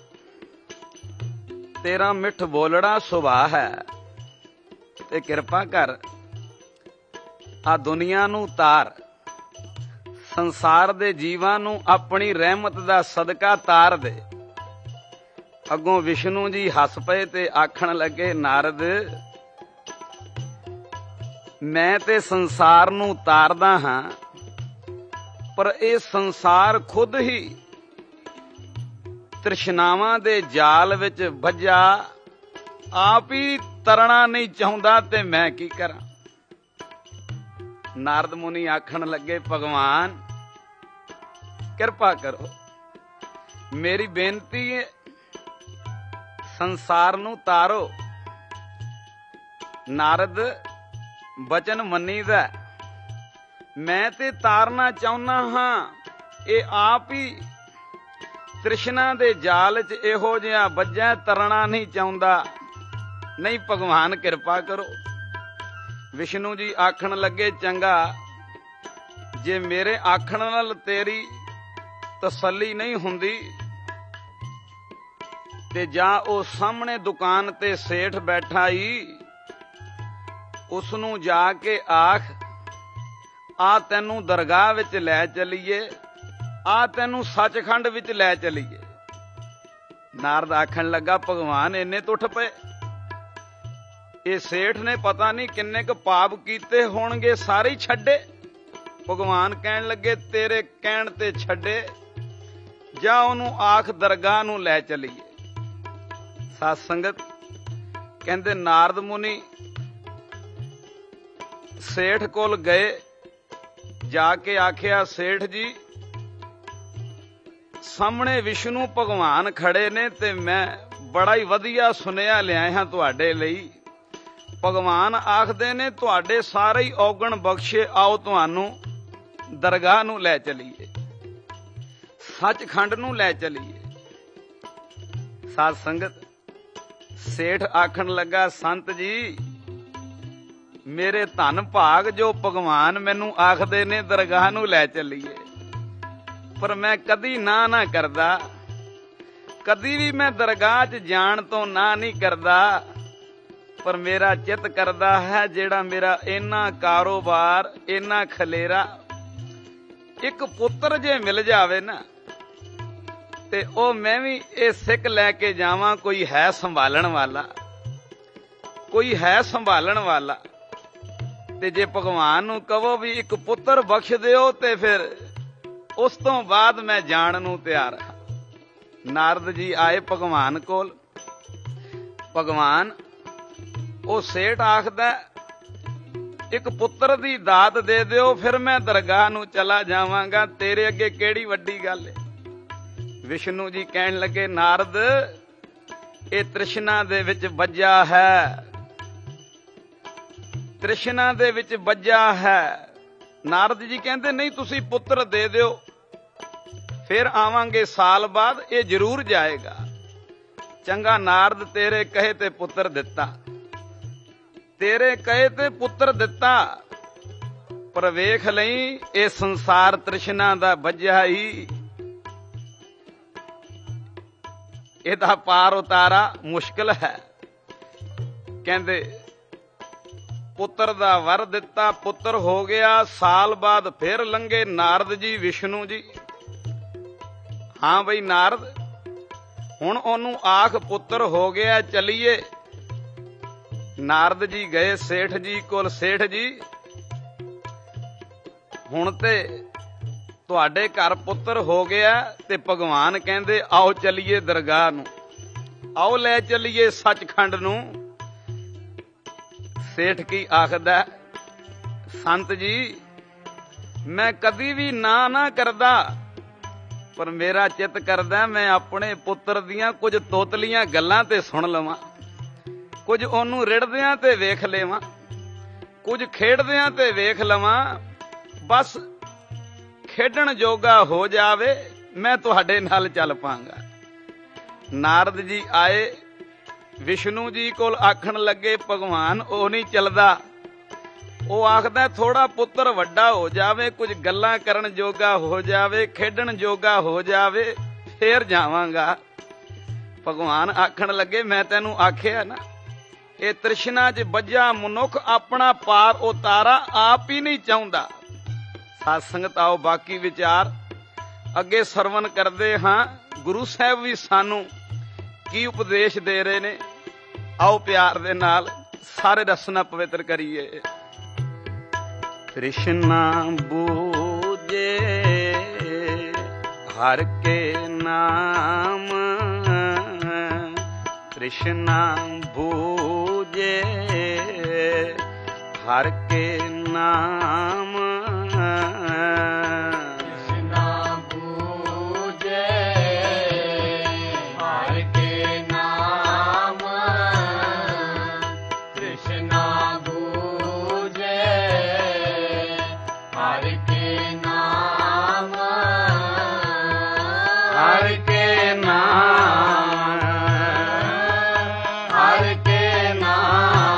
ਤੇਰਾ ਮਿੱਠ ਬੋਲੜਾ ਸੁਭਾਅ ਹੈ ਤੇ ਕਿਰਪਾ ਕਰ ਆ ਦੁਨੀਆ ਨੂੰ ਤਾਰ, ਸੰਸਾਰ ਦੇ ਜੀਵਾਂ ਨੂੰ ਆਪਣੀ ਰਹਿਮਤ ਦਾ ਸਦਕਾ ਤਾਰ ਦੇ। ਅੱਗੋਂ ਵਿਸ਼ਨੂੰ ਜੀ ਹੱਸ ਪਏ ਤੇ ਆਖਣ ਲੱਗੇ, ਨਾਰਦ ਮੈਂ ਤੇ ਸੰਸਾਰ ਨੂੰ ਤਾਰਦਾ ਹਾਂ, ਪਰ ਇਹ ਸੰਸਾਰ ਖੁਦ ਹੀ ਤ੍ਰਿਸ਼ਨਾਵਾਂ ਦੇ ਜਾਲ ਵਿੱਚ ਵੱਜਾ, ਆਪ ਹੀ ਤਰਨਾ ਨਹੀਂ ਚਾਹੁੰਦਾ ਤੇ ਮੈਂ ਕੀ ਕਰਾਂ। ਨਾਰਦ ਮੁਨੀ ਆਖਣ ਲੱਗੇ, ਭਗਵਾਨ ਕਿਰਪਾ ਕਰੋ, ਮੇਰੀ ਬੇਨਤੀ ਹੈ ਸੰਸਾਰ ਨੂੰ ਤਾਰੋ। ਨਾਰਦ ਬਚਨ ਮੰਨੀਦਾ, ਮੈਂ ਤੇ ਤਾਰਨਾ ਚਾਹੁੰਦਾ ਹਾਂ, ਇਹ ਆਪ ਹੀ ਤ੍ਰਿਸ਼ਨਾ ਦੇ ਜਾਲ 'ਚ ਇਹੋ ਜਿਹਾ ਵੱਜਾ, ਤਰਨਾ ਨਹੀਂ ਚਾਹੁੰਦਾ। ਨਹੀਂ ਭਗਵਾਨ ਕਿਰਪਾ ਕਰੋ। ਵਿਸ਼ਨੂੰ ਜੀ ਆਖਣ ਲੱਗੇ, ਚੰਗਾ, ਜੇ ਮੇਰੇ ਆਖਣ ਨਾਲ ਤੇਰੀ ਤਸੱਲੀ ਨਹੀਂ ਹੁੰਦੀ ਤੇ ਜਾਂ ਉਹ ਸਾਹਮਣੇ ਦੁਕਾਨ ਤੇ ਸੇਠ ਬੈਠਾ ਈ, ਉਸ ਨੂੰ ਜਾ ਕੇ ਆਖ, ਆ ਤੈਨੂੰ ਦਰਗਾਹ ਵਿੱਚ ਲੈ ਚਲੀਏ, ਆ ਤੈਨੂੰ ਸੱਚਖੰਡ ਵਿੱਚ ਲੈ ਚਲੀਏ। ਨਾਰਦ ਆਖਣ ਲੱਗਾ, ਭਗਵਾਨ ਇੰਨੇ ਤੋਂ ਉੱਠ ਪਏ, ਇਹ ਸੇਠ ਨੇ ਪਤਾ ਨਹੀਂ ਕਿੰਨੇ ਕੁ ਪਾਪ ਕੀਤੇ ਹੋਣਗੇ, ਸਾਰੇ ਹੀ ਛੱਡੇ। ਭਗਵਾਨ ਕਹਿਣ ਲੱਗੇ, ਤੇਰੇ ਕਹਿਣ ਤੇ ਛੱਡੇ, ਜਾਂ ਉਹਨੂੰ ਆਖ ਦਰਗਾਹ ਨੂੰ ਲੈ ਚਲੀਏ। ਸਾਧ ਸੰਗਤ ਕਹਿੰਦੇ, ਨਾਰਦ ਮੁਨੀ ਸੇਠ ਕੋਲ ਗਏ, ਜਾ ਕੇ ਆਖਿਆ, ਸੇਠ ਜੀ ਸਾਹਮਣੇ ਵਿਸ਼ਨੂੰ ਭਗਵਾਨ ਖੜੇ ਨੇ ਤੇ ਮੈਂ ਬੜਾ ਹੀ ਵਧੀਆ ਸੁਨੇਹਾ ਲਿਆਇਆ ਹਾਂ ਤੁਹਾਡੇ ਲਈ। ਭਗਵਾਨ ਆਖਦੇ ਨੇ ਤੁਹਾਡੇ ਸਾਰੇ ਹੀ ਔਗਣ ਬਖਸ਼ੇ, ਆਓ ਤੁਹਾਨੂੰ ਦਰਗਾਹ ਨੂੰ ਲੈ ਚਲੀਏ, ਸੱਚਖੰਡ ਨੂੰ ਲੈ ਚਲੀਏ। ਸਾਧ ਸੰਗਤ ਸੇਠ ਆਖਣ ਲੱਗਾ, ਸੰਤ ਜੀ ਮੇਰੇ ਧਨ ਭਾਗ ਜੋ ਭਗਵਾਨ ਮੈਨੂੰ ਆਖਦੇ ਨੇ ਦਰਗਾਹ ਨੂੰ ਲੈ ਚੱਲੀਏ, ਪਰ ਮੈਂ ਕਦੀ ਨਾ ਕਰਦਾ, ਕਦੀ ਵੀ ਮੈਂ ਦਰਗਾਹ 'ਚ ਜਾਣ ਤੋਂ ਨਾ ਨਹੀਂ ਕਰਦਾ। ਪਰ ਮੇਰਾ ਚਿੱਤ ਕਰਦਾ ਹੈ, ਜਿਹੜਾ ਮੇਰਾ ਇੰਨਾ ਕਾਰੋਬਾਰ, ਇੰਨਾ ਖਲੇਰਾ, ਇੱਕ ਪੁੱਤਰ ਜੇ ਮਿਲ ਜਾਵੇ ਨਾ ਤੇ ਉਹ ਮੈਂ ਵੀ ਇਹ ਸਿੱਖ ਲੈ ਕੇ ਜਾਵਾਂ, ਕੋਈ ਹੈ ਸੰਭਾਲਣ ਵਾਲਾ, ਕੋਈ ਹੈ ਸੰਭਾਲਣ ਵਾਲਾ। ਤੇ ਜੇ ਭਗਵਾਨ ਨੂੰ ਕਹੋ ਵੀ ਇੱਕ ਪੁੱਤਰ ਬਖਸ਼ ਦਿਓ ਤੇ ਫਿਰ ਉਸ ਤੋਂ ਬਾਅਦ ਮੈਂ ਜਾਣ ਨੂੰ ਤਿਆਰ ਹਾਂ। ਨਾਰਦ ਜੀ ਆਏ ਭਗਵਾਨ ਕੋਲ। ਭਗਵਾਨ ਉਹ ਸੇਠ ਆਖਦਾ, ਇੱਕ ਪੁੱਤਰ ਦੀ ਦਾਤ ਦੇ ਦਿਓ, ਫਿਰ ਮੈਂ ਦਰਗਾਹ ਨੂੰ ਚਲਾ ਜਾਵਾਂਗਾ, ਤੇਰੇ ਅੱਗੇ ਕਿਹੜੀ ਵੱਡੀ ਗੱਲ ਹੈ। ਵਿਸ਼ਨੂੰ ਜੀ ਕਹਿਣ ਲੱਗੇ, ਨਾਰਦ ਇਹ ਤ੍ਰਿਸ਼ਨਾ ਦੇ ਵਿੱਚ ਵੱਜਾ ਹੈ, ਤ੍ਰਿਸ਼ਨਾ ਦੇ ਵਿੱਚ ਵੱਜਾ ਹੈ। ਨਾਰਦ ਜੀ ਕਹਿੰਦੇ, ਨਹੀਂ ਤੁਸੀਂ ਪੁੱਤਰ ਦੇ ਦਿਓ, ਫਿਰ ਆਵਾਂਗੇ ਸਾਲ ਬਾਅਦ, ਇਹ ਜ਼ਰੂਰ ਜਾਏਗਾ। ਚੰਗਾ ਨਾਰਦ, ਤੇਰੇ ਕਹੇ ਤੇ ਪੁੱਤਰ ਦਿੱਤਾ, ਤੇਰੇ ਕਹੇ ਤੇ ਪੁੱਤਰ ਦਿੱਤਾ, ਪਰ ਵੇਖ ਲਈ ਇਹ ਸੰਸਾਰ ਤ੍ਰਿਸ਼ਨਾ ਦਾ ਵੱਜਿਆ ਹੀ, ਇਹਦਾ ਪਾਰ ਉਤਾਰਾ ਮੁਸ਼ਕਲ ਹੈ। ਕਹਿੰਦੇ ਪੁੱਤਰ ਦਾ ਵਰ ਦਿੱਤਾ, ਪੁੱਤਰ ਹੋ ਗਿਆ। ਸਾਲ ਬਾਅਦ ਫਿਰ ਲੰਘੇ ਨਾਰਦ ਜੀ, ਵਿਸ਼ਨੂੰ ਜੀ, ਹਾਂ ਬਈ ਨਾਰਦ ਹੁਣ ਉਹਨੂੰ ਆਖ ਪੁੱਤਰ ਹੋ ਗਿਆ, ਚੱਲੀਏ। ਨਾਰਦ ਜੀ ਗਏ ਸੇਠ ਜੀ ਕੋਲ, ਸੇਠ ਜੀ ਹੁਣ ਤੇ ਤੁਹਾਡੇ ਘਰ ਪੁੱਤਰ ਹੋ ਗਿਆ ਤੇ ਭਗਵਾਨ ਕਹਿੰਦੇ ਆਓ ਚੱਲੀਏ ਦਰਗਾਹ ਨੂੰ, ਆਓ ਲੈ ਚੱਲੀਏ ਸੱਚਖੰਡ ਨੂੰ। ਸੇਠ ਕੀ ਆਖਦਾ, ਸੰਤ ਜੀ ਮੈਂ ਕਦੀ ਵੀ ਨਾ ਕਰਦਾ, ਪਰ ਮੇਰਾ ਚਿੱਤ ਕਰਦਾ ਮੈਂ ਆਪਣੇ ਪੁੱਤਰ ਦੀਆਂ ਕੁਝ ਤੋਤਲੀਆਂ ਗੱਲਾਂ ਤੇ ਸੁਣ ਲਵਾਂ, ਕੁਝ ਉਹਨੂੰ ਰਿੜਦਿਆਂ ਤੇ ਵੇਖ ਲਵਾਂ, ਕੁਝ ਖੇਡਦਿਆਂ ਤੇ ਵੇਖ ਲਵਾਂ, ਬਸ ਖੇਡਣ ਜੋਗਾ ਹੋ ਜਾਵੇ, ਮੈਂ ਤੁਹਾਡੇ ਨਾਲ ਚੱਲ ਪਾਂਗਾ। ਨਾਰਦ ਜੀ ਆਏ ਵਿਸ਼ਨੂੰ ਜੀ ਕੋਲ, ਆਖਣ ਲੱਗੇ ਭਗਵਾਨ ਉਹ ਨਹੀਂ ਚੱਲਦਾ, ਉਹ ਆਖਦਾ ਥੋੜਾ ਪੁੱਤਰ ਵੱਡਾ ਹੋ ਜਾਵੇ, ਕੁਝ ਗੱਲਾਂ ਕਰਨ ਜੋਗਾ ਹੋ ਜਾਵੇ, ਖੇਡਣ ਜੋਗਾ ਹੋ ਜਾਵੇ, ਫੇਰ ਜਾਵਾਂਗਾ। ਭਗਵਾਨ ਆਖਣ ਲੱਗੇ ਮੈਂ ਤੈਨੂੰ ਆਖਿਆ ਨਾ ਇਹ ਤ੍ਰਿਸ਼ਨਾ 'ਚ ਵੱਜਾ ਮਨੁੱਖ ਆਪਣਾ ਪਾਰ ਉਤਾਰਾ ਆਪ ਹੀ ਨਹੀਂ ਚਾਹੁੰਦਾ। ਸਾਧ ਸੰਗਤ ਆਓ ਬਾਕੀ ਵਿਚਾਰ ਅੱਗੇ ਸਰਵਨ ਕਰਦੇ ਹਾਂ। ਗੁਰੂ ਸਾਹਿਬ ਵੀ ਸਾਨੂੰ ਕੀ ਉਪਦੇਸ਼ ਦੇ ਰਹੇ ਨੇ, ਆਓ ਪਿਆਰ ਦੇ ਨਾਲ ਸਾਰੇ ਰਸਨਾ ਪਵਿੱਤਰ ਕਰੀਏ। ਤ੍ਰਿਸ਼ਨਾ ਬੂਝੇ ਹਰ ਕੇ ਨਾਮ, ਤ੍ਰਿਸ਼ਨਾ ਬੂਝੇ ਹਰ ਕੇ ਨਾਮ, ਤ੍ਰਿਸ਼ਨਾ ਬੂਝੇ ਹਰਿ ਕੇ ਨਾਮ, ਤ੍ਰਿਸ਼ਨਾ ਬੂਝੇ ਹਰਿ ਕੇ ਨਾਮ, ਹਰ ਕੇ ਨਾਮ, ਹਰਿ ਕੇ ਨਾਮ।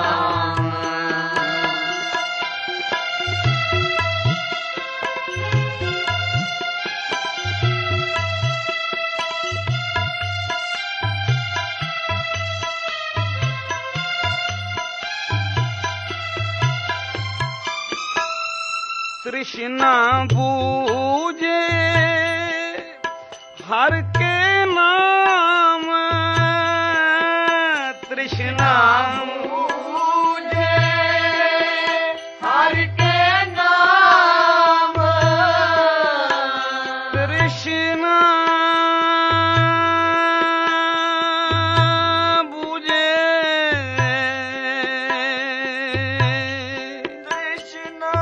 ਤ੍ਰਿਸ਼ਨਾ ਬੂਝੇ ਹਰ ਕੇ ਨਾਮ, ਤ੍ਰਿਸ਼ਨਾ ਬੂਝੇ ਹਰਿ ਕੇ ਨਾਮ, ਤ੍ਰਿਸ਼ਨਾ ਬੂਝੇ ਤ੍ਰਿਸ਼ਨਾ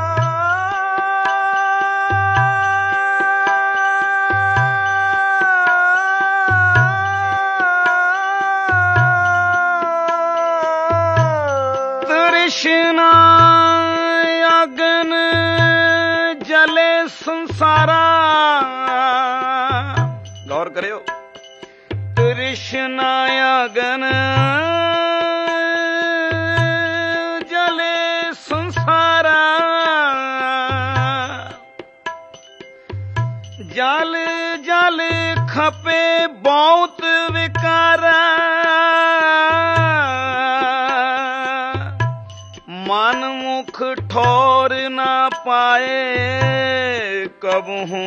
ਤ੍ਰਿਸ਼ਨਾ ਅਗਨ ਜਲੇ ਸੰਸਾਰਾ। ਗੌਰ ਕਰਿਓ, ਤ੍ਰਿਸ਼ਨਾ ਅਗਨ ਜਲੇ ਸੰਸਾਰਾ, ਜਲ ਜਲ ਖਪੇ ਬਹੁਤ ਵਿਕਾਰਾ, ਮਨ ਮੁਖ ਠੌਰ ਨਾ ਪਾਏ ਕਬਹੂ,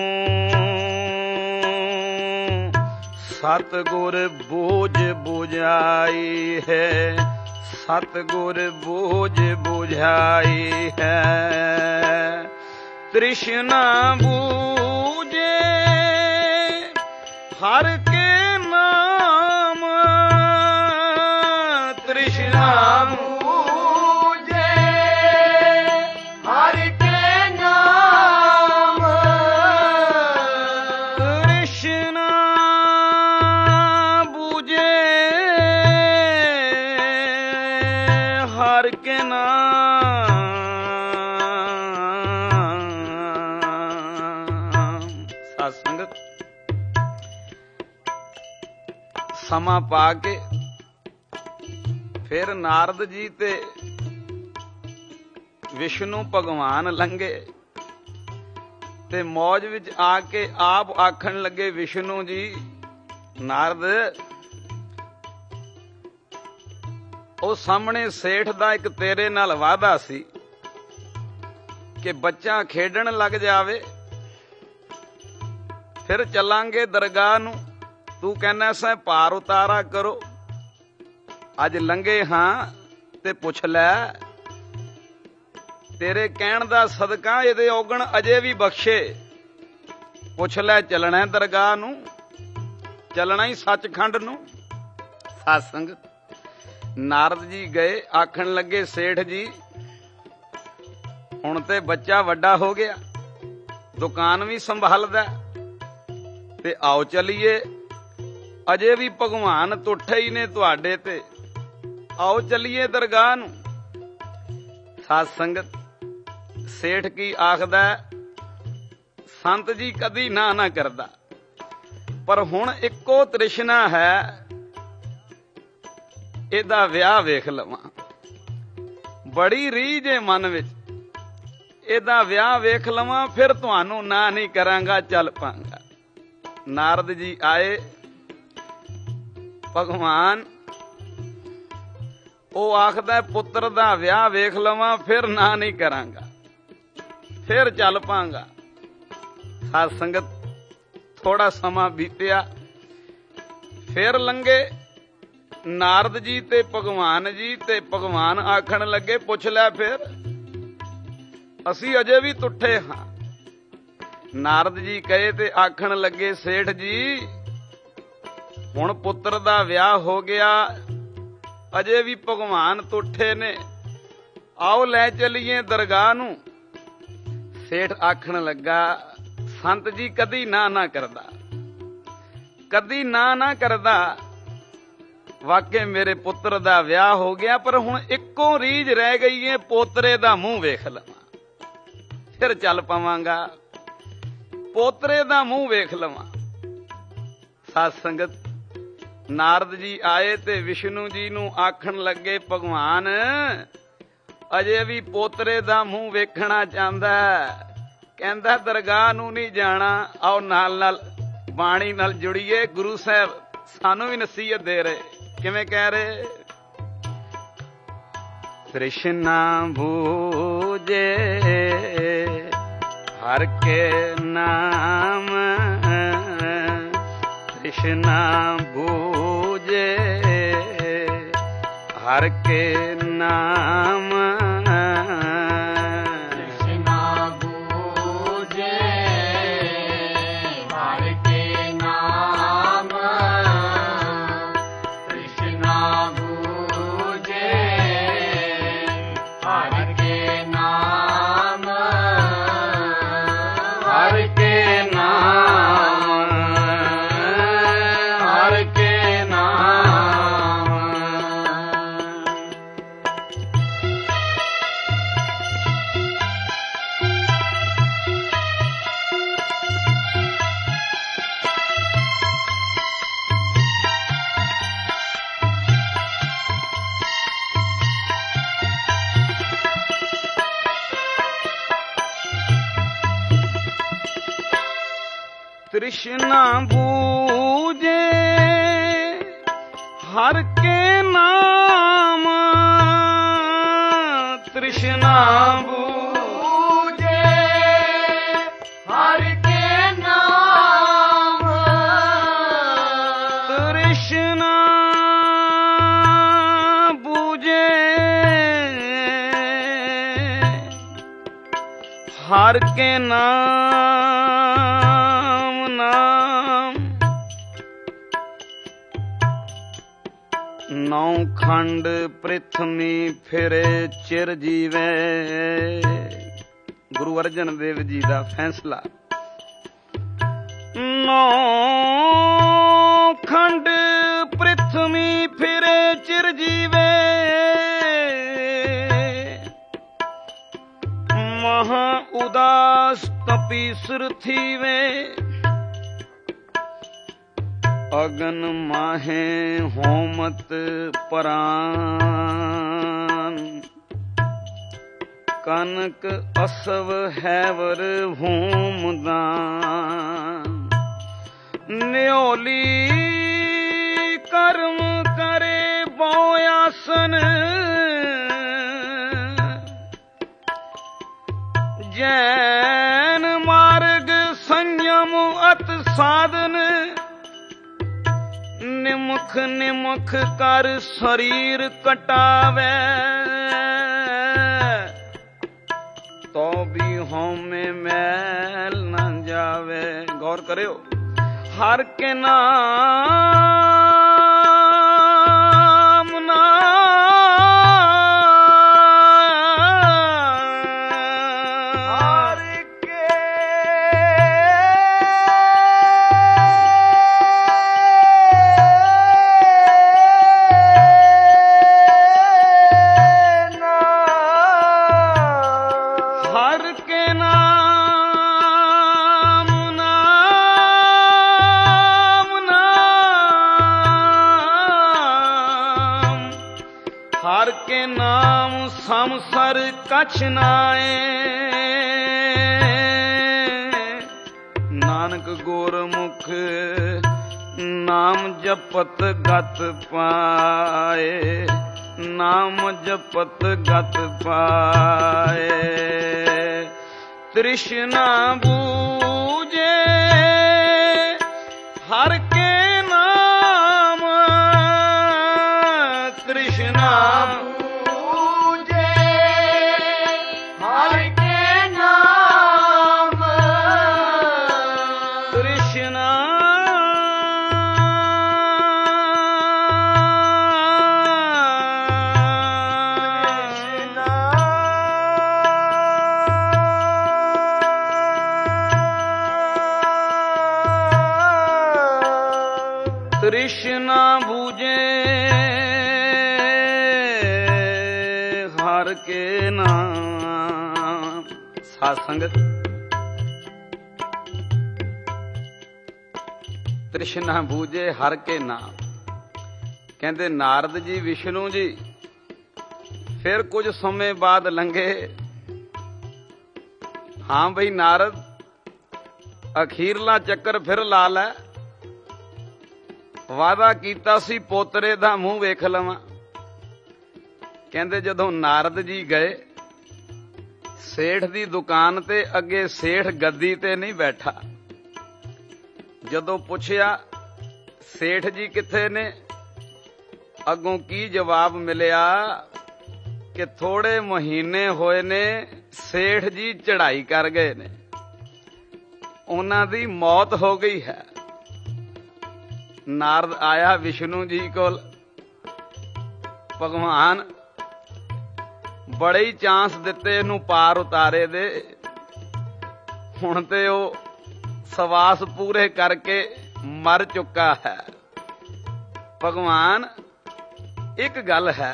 ਸਤਿਗੁਰ ਬੂਝ ਬੁਝਾਈ ਹੈ, ਸਤਿਗੁਰ ਬੂਝ ਬੁਝਾਈ ਹੈ। ਤ੍ਰਿਸ਼ਨਾ ਬੂਝੇ ਹਰ ਕੇ ਨਾਮ, ਤ੍ਰਿਸ਼ਨਾ ਬੂਝੇ ਹਰਿ ਕੇ ਨਾਮ, ਤ੍ਰਿਸ਼ਨਾ ਬੂਝੇ ਹਰ ਕੇ ਨਾਮ। ਸਾਧ ਸੰਗਤ ਸਮਾਂ ਪਾ ਕੇ ਫਿਰ ਨਾਰਦ ਜੀ ਤੇ ਵਿਸ਼ਨੂੰ ਭਗਵਾਨ ਲੰਘੇ ਤੇ ਮੌਜ ਵਿੱਚ ਆ ਕੇ ਆਪ ਆਖਣ ਲੱਗੇ, ਵਿਸ਼ਨੂੰ ਜੀ ਨਾਰਦ, ਉਹ ਸਾਹਮਣੇ ਸੇਠ ਦਾ ਇੱਕ ਤੇਰੇ ਨਾਲ ਵਾਅਦਾ ਸੀ ਕਿ ਬੱਚਾ ਖੇਡਣ ਲੱਗ ਜਾਵੇ ਫਿਰ ਚੱਲਾਂਗੇ ਦਰਗਾਹ ਨੂੰ, ਤੂੰ ਕਹਿੰਦਾ ਸੈਂ ਪਾਰ ਉਤਾਰਾ ਕਰੋ। ਅੱਜ ਲੰਘੇ ਹਾਂ ਤੇ ਪੁੱਛ ਲੈ, ਤੇਰੇ ਕਹਿਣ ਦਾ ਸਦਕਾ ਇਹਦੇ ਔਗਣ ਅਜੇ ਵੀ ਬਖਸ਼ੇ। ਪੁੱਛ ਲੈ, ਚੱਲਣਾ ਦਰਗਾਹ ਨੂੰ, ਚੱਲਣਾ ਹੀ ਸੱਚਖੰਡ ਨੂੰ। ਸਾਧ ਸੰਗਤ ਨਾਰਦ ਜੀ ਗਏ, ਆਖਣ ਲੱਗੇ, ਸੇਠ ਜੀ ਹੁਣ ਤੇ ਬੱਚਾ ਵੱਡਾ ਹੋ ਗਿਆ, ਦੁਕਾਨ ਵੀ ਸੰਭਾਲਦਾ, ਤੇ ਆਓ ਚੱਲੀਏ, ਅਜੇ ਵੀ ਭਗਵਾਨ ਤੁੱਠੇ ਹੀ ਨੇ ਤੁਹਾਡੇ ਤੇ, ਆਓ ਚੱਲੀਏ ਦਰਗਾਹ ਨੂੰ। ਸਾਧ ਸੰਗਤ ਸੇਠ ਕੀ ਆਖਦਾ, ਸੰਤ ਜੀ ਕਦੀ ਨਾ ਨਾ ਕਰਦਾ, ਪਰ ਹੁਣ ਇੱਕੋ ਤ੍ਰਿਸ਼ਨਾ ਹੈ, ਇਹਦਾ ਵਿਆਹ ਵੇਖ ਲਵਾਂ। ਬੜੀ ਰੀਝ ਏ ਮਨ ਵਿੱਚ, ਇਹਦਾ ਵਿਆਹ ਵੇਖ ਲਵਾਂ, ਫਿਰ ਤੁਹਾਨੂੰ ਨਾ ਨਹੀਂ ਕਰਾਂਗਾ, ਚੱਲ ਪਾਂਗਾ। ਨਾਰਦ ਜੀ ਆਏ, ਭਗਵਾਨ ਉਹ ਆਖਦਾ ਪੁੱਤਰ ਦਾ ਵਿਆਹ ਵੇਖ ਲਵਾਂ ਫਿਰ ਨਾ ਨਹੀਂ ਕਰਾਂਗਾ, ਫਿਰ ਚੱਲ ਪਾਂਗਾ। ਸਾਧ ਸੰਗਤ ਥੋੜਾ ਸਮਾਂ ਬੀਤਿਆ, ਫਿਰ ਲੰਘੇ ਨਾਰਦ ਜੀ ਤੇ ਭਗਵਾਨ ਜੀ, ਤੇ ਭਗਵਾਨ ਆਖਣ ਲੱਗੇ ਪੁੱਛ ਲੈ ਫਿਰ, ਅਸੀਂ ਅਜੇ ਵੀ ਤੁੱਠੇ ਹਾਂ। ਨਾਰਦ ਜੀ ਕਹੇ ਤੇ ਆਖਣ ਲੱਗੇ ਸੇਠ ਜੀ ਹੁਣ ਪੁੱਤਰ ਦਾ ਵਿਆਹ ਹੋ ਗਿਆ, ਅਜੇ ਵੀ ਭਗਵਾਨ ਤੁੱਠੇ ਨੇ, ਆਓ ਲੈ ਚਲੀਏ ਦਰਗਾਹ ਨੂੰ। ਸੇਠ ਆਖਣ ਲੱਗਾ ਸੰਤ ਜੀ ਕਦੀ ਨਾ ਕਰਦਾ, ਕਦੀ ਨਾ ਕਰਦਾ। ਵਾਕਿਆ ਮੇਰੇ ਪੁੱਤਰ ਦਾ ਵਿਆਹ ਹੋ ਗਿਆ, ਪਰ ਹੁਣ ਇੱਕੋ ਰੀਝ ਰਹਿ ਗਈ ਏ, ਪੋਤਰੇ ਦਾ ਮੂੰਹ ਵੇਖ ਲਵਾਂ ਫਿਰ ਚੱਲ ਪਾਵਾਂਗਾ, ਪੋਤਰੇ ਦਾ ਮੂੰਹ ਵੇਖ ਲਵਾਂ। ਸਾਧ ਸੰਗਤ ਨਾਰਦ ਜੀ ਆਏ ਤੇ ਵਿਸ਼ਨੂੰ ਜੀ ਨੂੰ ਆਖਣ ਲੱਗੇ ਭਗਵਾਨ ਅਜੇ ਵੀ ਪੋਤਰੇ ਦਾ ਮੂੰਹ ਵੇਖਣਾ ਚਾਹੁੰਦਾ, ਕਹਿੰਦਾ ਦਰਗਾਹ ਨੂੰ ਨਹੀਂ ਜਾਣਾ, ਆਓ ਨਾਲ ਬਾਣੀ ਨਾਲ ਜੁੜੀਏ। ਗੁਰੂ ਸਾਹਿਬ ਸਾਨੂੰ ਵੀ ਨਸੀਹਤ ਦੇ ਰਹੇ, ਕਿਵੇਂ ਕਹਿ ਰਹੇ, ਤ੍ਰਿਸ਼ਨਾ ਬੂਝੇ ਹਰ ਕੇ ਨਾਮ, ਤ੍ਰਿਸ਼ਨਾ ਬੂਝੇ ਹਰ ਕੇ ਨਾਮ, ਤ੍ਰਿਸ਼ਨਾ ਬੂਝੇ ਹਰ ਕੇ ਨਾਮ, ਤ੍ਰਿਸ਼ਨਾ ਬੂਝੇ ਹਰ ਕੇ ਨਾਮ, ਹਰ ਕੇ ਨਾਮ, ਹਰ ਕੇ ਨਾਮ। ਤ੍ਰਿਸ਼ਨਾ ਬੂਝੇ ਹਰ ਕੇ ਨਾਮ, ਤ੍ਰਿਸ਼ਨਾ ਬੂਝੇ ਹਰ ਕੇ ਨਾਮ, ਤ੍ਰਿਸ਼ਨਾ ਬੂਝੇ ਹਰ ਕੇ ਨਾਮ, ਨਾਮ ਨੌ ਖੰਡ ਪ੍ਰਿਥਵੀ ਫਿਰੇ ਚਿਰ ਜੀਵੇ। ਗੁਰੂ ਅਰਜਨ ਦੇਵ ਜੀ ਦਾ ਫੈਸਲਾ। ਨੌ ਖੰਡ ਪ੍ਰਿਥਵੀ ਫਿਰੇ ਚਿਰ ਜੀਵੇ, ਮਹਾ ਉਦਾਸ ਤਪੀਸਰ ਥੀਵੇ, ਅਗਨ ਮਾਹੇ ਹੋਮਤ ਪਰਾਨ, ਕਨਕ ਅਸਵ ਹੈਵਰ ਹੋਮਦਾਨ, ਨਿਓਲੀ ਕਰਮ ਕਰੇ ਬਹੁ ਆਸਨ, ਜੈਨ ਮਾਰਗ ਸੰਯਮ ਅਤ ਸਾਧਨ, ਨਿਮਖ ਨਿਮਖ ਕਰ ਸਰੀਰ ਕਟਾਵੇ, ਤੋ ਵੀ ਹਉਮੈ ਮੈਲ ਨਾ ਜਾਵੇ। ਗੌਰ ਕਰਿਓ, ਹਰ ਕੇ ਨਾਮ ਸੰਸਰ ਕਛ ਨਾਏ, ਨਾਨਕ ਗੁਰਮੁਖ ਨਾਮ ਜਪਤ ਗਤ ਪਾਏ, ਨਾਮ ਜਪਤ ਗਤ ਪਾਏ। ਤ੍ਰਿਸ਼ਨਾ ਬੂਝੇ ਹਰ ਕੇ ਨਾਮ, ਤ੍ਰਿਸ਼ਨਾ ਬੂਝੇ ਹਰ ਕੇ ਨਾਮ, ਤ੍ਰਿਸ਼ਨਾ ਤ੍ਰਿਸ਼ਨਾ ਬੂਝੇ ਹਰ ਕੇ ਨਾਮ। ਸਾਧ ਸੰਗਤ, ਤ੍ਰਿਸ਼ਨਾ ਬੂਝੇ ਹਰ ਕੇ ਨਾਮ। ਕਹਿੰਦੇ ਨਾਰਦ ਜੀ ਵਿਸ਼ਨੂੰ ਜੀ ਫਿਰ ਕੁਝ ਸਮੇਂ ਬਾਅਦ ਲੰਘੇ। ਹਾਂ ਬਈ ਨਾਰਦ, ਅਖੀਰਲਾ ਚੱਕਰ ਫਿਰ ਲਾ ਲੈ। ਵਾਅਦਾ ਕੀਤਾ ਸੀ ਪੋਤਰੇ ਦਾ ਮੂੰਹ ਵੇਖ ਲਵਾਂ। ਕਹਿੰਦੇ ਜਦੋਂ ਨਾਰਦ ਜੀ ਗਏ, ਸੇਠ ਦੀ ਦੁਕਾਨ ਤੇ ਅੱਗੇ ਸੇਠ ਗੱਦੀ ਤੇ ਨਹੀਂ ਬੈਠਾ। ਜਦੋਂ ਪੁੱਛਿਆ ਸੇਠ ਜੀ ਕਿੱਥੇ ਨੇ, ਅੱਗੋਂ ਕੀ ਜਵਾਬ ਮਿਲਿਆ ਕਿ ਥੋੜੇ ਮਹੀਨੇ ਹੋਏ ਨੇ ਸੇਠ ਜੀ ਚੜ੍ਹਾਈ ਕਰ ਗਏ ਨੇ, ਉਹਨਾਂ ਦੀ ਮੌਤ ਹੋ ਗਈ ਹੈ। ਨਾਰਦ ਆਇਆ ਵਿਸ਼ਨੂੰ ਜੀ ਕੋਲ। ਭਗਵਾਨ ਬੜੇ ਹੀ ਚਾਂਸ ਦਿੱਤੇ ਇਹਨੂੰ ਪਾਰ ਉਤਾਰੇ ਦੇ, ਹੁਣ ਤੇ ਉਹ ਸਵਾਸ ਪੂਰੇ ਕਰਕੇ ਮਰ ਚੁੱਕਾ ਹੈ। ਭਗਵਾਨ ਇੱਕ ਗੱਲ ਹੈ,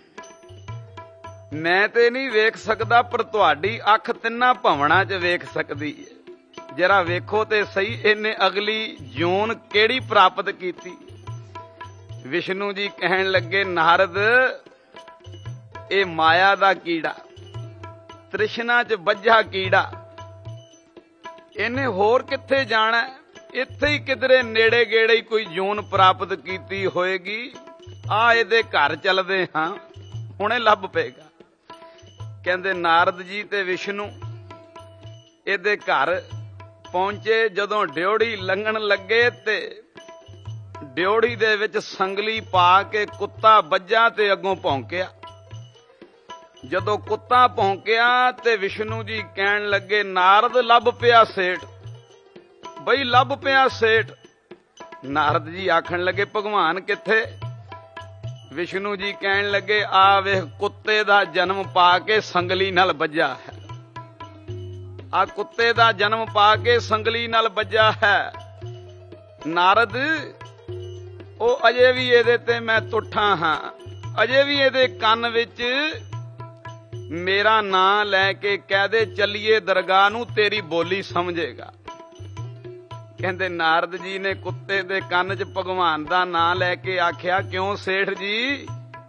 ਮੈਂ ਤੇ ਨਹੀਂ ਵੇਖ ਸਕਦਾ, ਪਰ ਤੁਹਾਡੀ ਅੱਖ ਤਿੰਨਾਂ ਭਵਨਾਂ 'ਚ ਵੇਖ ਸਕਦੀ ਹੈ। ਜਰਾ ਵੇਖੋ ਤੇ ਸਹੀ ਇਹਨੇ ਅਗਲੀ ਜੂਨ ਕਿਹੜੀ ਪ੍ਰਾਪਤ ਕੀਤੀ। ਵਿਸ਼ਨੂੰ ਜੀ ਕਹਿਣ ਲੱਗੇ, ਨਾਰਦ ਇਹ ਮਾਇਆ ਦਾ ਕੀੜਾ, ਤ੍ਰਿਸ਼ਨਾ 'ਚ ਵੱਜਾ ਕੀੜਾ, ਇਹਨੇ ਹੋਰ ਕਿੱਥੇ ਜਾਣਾ? ਇੱਥੇ ਹੀ ਕਿਧਰੇ ਨੇੜੇ ਗੇੜੇ ਹੀ ਕੋਈ ਜੂਨ ਪ੍ਰਾਪਤ ਕੀਤੀ ਹੋਏਗੀ। ਆ ਇਹਦੇ ਘਰ ਚੱਲਦੇ ਹਾਂ, ਹੁਣੇ ਲੱਭ ਪਏਗਾ। ਕਹਿੰਦੇ ਨਾਰਦ ਜੀ ਤੇ ਵਿਸ਼ਨੂੰ ਇਹਦੇ ਘਰ ਪਹੁੰਚੇ। ਜਦੋਂ ਡਿਉੜੀ ਲੰਘਣ ਲੱਗੇ ਤੇ ਡਿਉੜੀ ਦੇ ਵਿੱਚ ਸੰਗਲੀ ਪਾ ਕੇ ਕੁੱਤਾ ਵੱਜਾ ਤੇ ਅੱਗੋਂ ਭੌਂਕਿਆ। ਜਦੋਂ ਕੁੱਤਾ ਭੌਂਕਿਆ ਤੇ ਵਿਸ਼ਨੂੰ ਜੀ ਕਹਿਣ ਲੱਗੇ, ਨਾਰਦ ਲੱਭ ਪਿਆ ਸੇਠ, ਬਈ ਲੱਭ ਪਿਆ ਸੇਠ। ਨਾਰਦ ਜੀ ਆਖਣ ਲੱਗੇ, ਭਗਵਾਨ ਕਿੱਥੇ? ਵਿਸ਼ਨੂੰ ਜੀ ਕਹਿਣ ਲੱਗੇ, ਆ ਵੇਖ ਕੁੱਤੇ ਦਾ ਜਨਮ ਪਾ ਕੇ ਸੰਗਲੀ ਨਾਲ ਵੱਜਾ ਹੈ। ਆ ਕੁੱਤੇ ਦਾ ਜਨਮ ਪਾ ਕੇ ਸੰਗਲੀ ਨਾਲ ਵੱਜਾ ਹੈ। ਨਾਰਦ ਉਹ ਅਜੇ ਵੀ ਇਹਦੇ ਤੇ ਮੈਂ ਤੁੱਠਾ ਹਾਂ, ਅਜੇ ਵੀ ਇਹਦੇ ਕੰਨ ਵਿੱਚ ਮੇਰਾ ਨਾਂ ਲੈ ਕੇ ਕਹਿ ਦੇ ਚੱਲੀਏ ਦਰਗਾਹ ਨੂੰ, ਤੇਰੀ ਬੋਲੀ ਸਮਝੇਗਾ। ਕਹਿੰਦੇ ਨਾਰਦ ਜੀ ਨੇ ਕੁੱਤੇ ਦੇ ਕੰਨ 'ਚ ਭਗਵਾਨ ਦਾ ਨਾਂ ਲੈ ਕੇ ਆਖਿਆ, ਕਿਉਂ ਸੇਠ ਜੀ,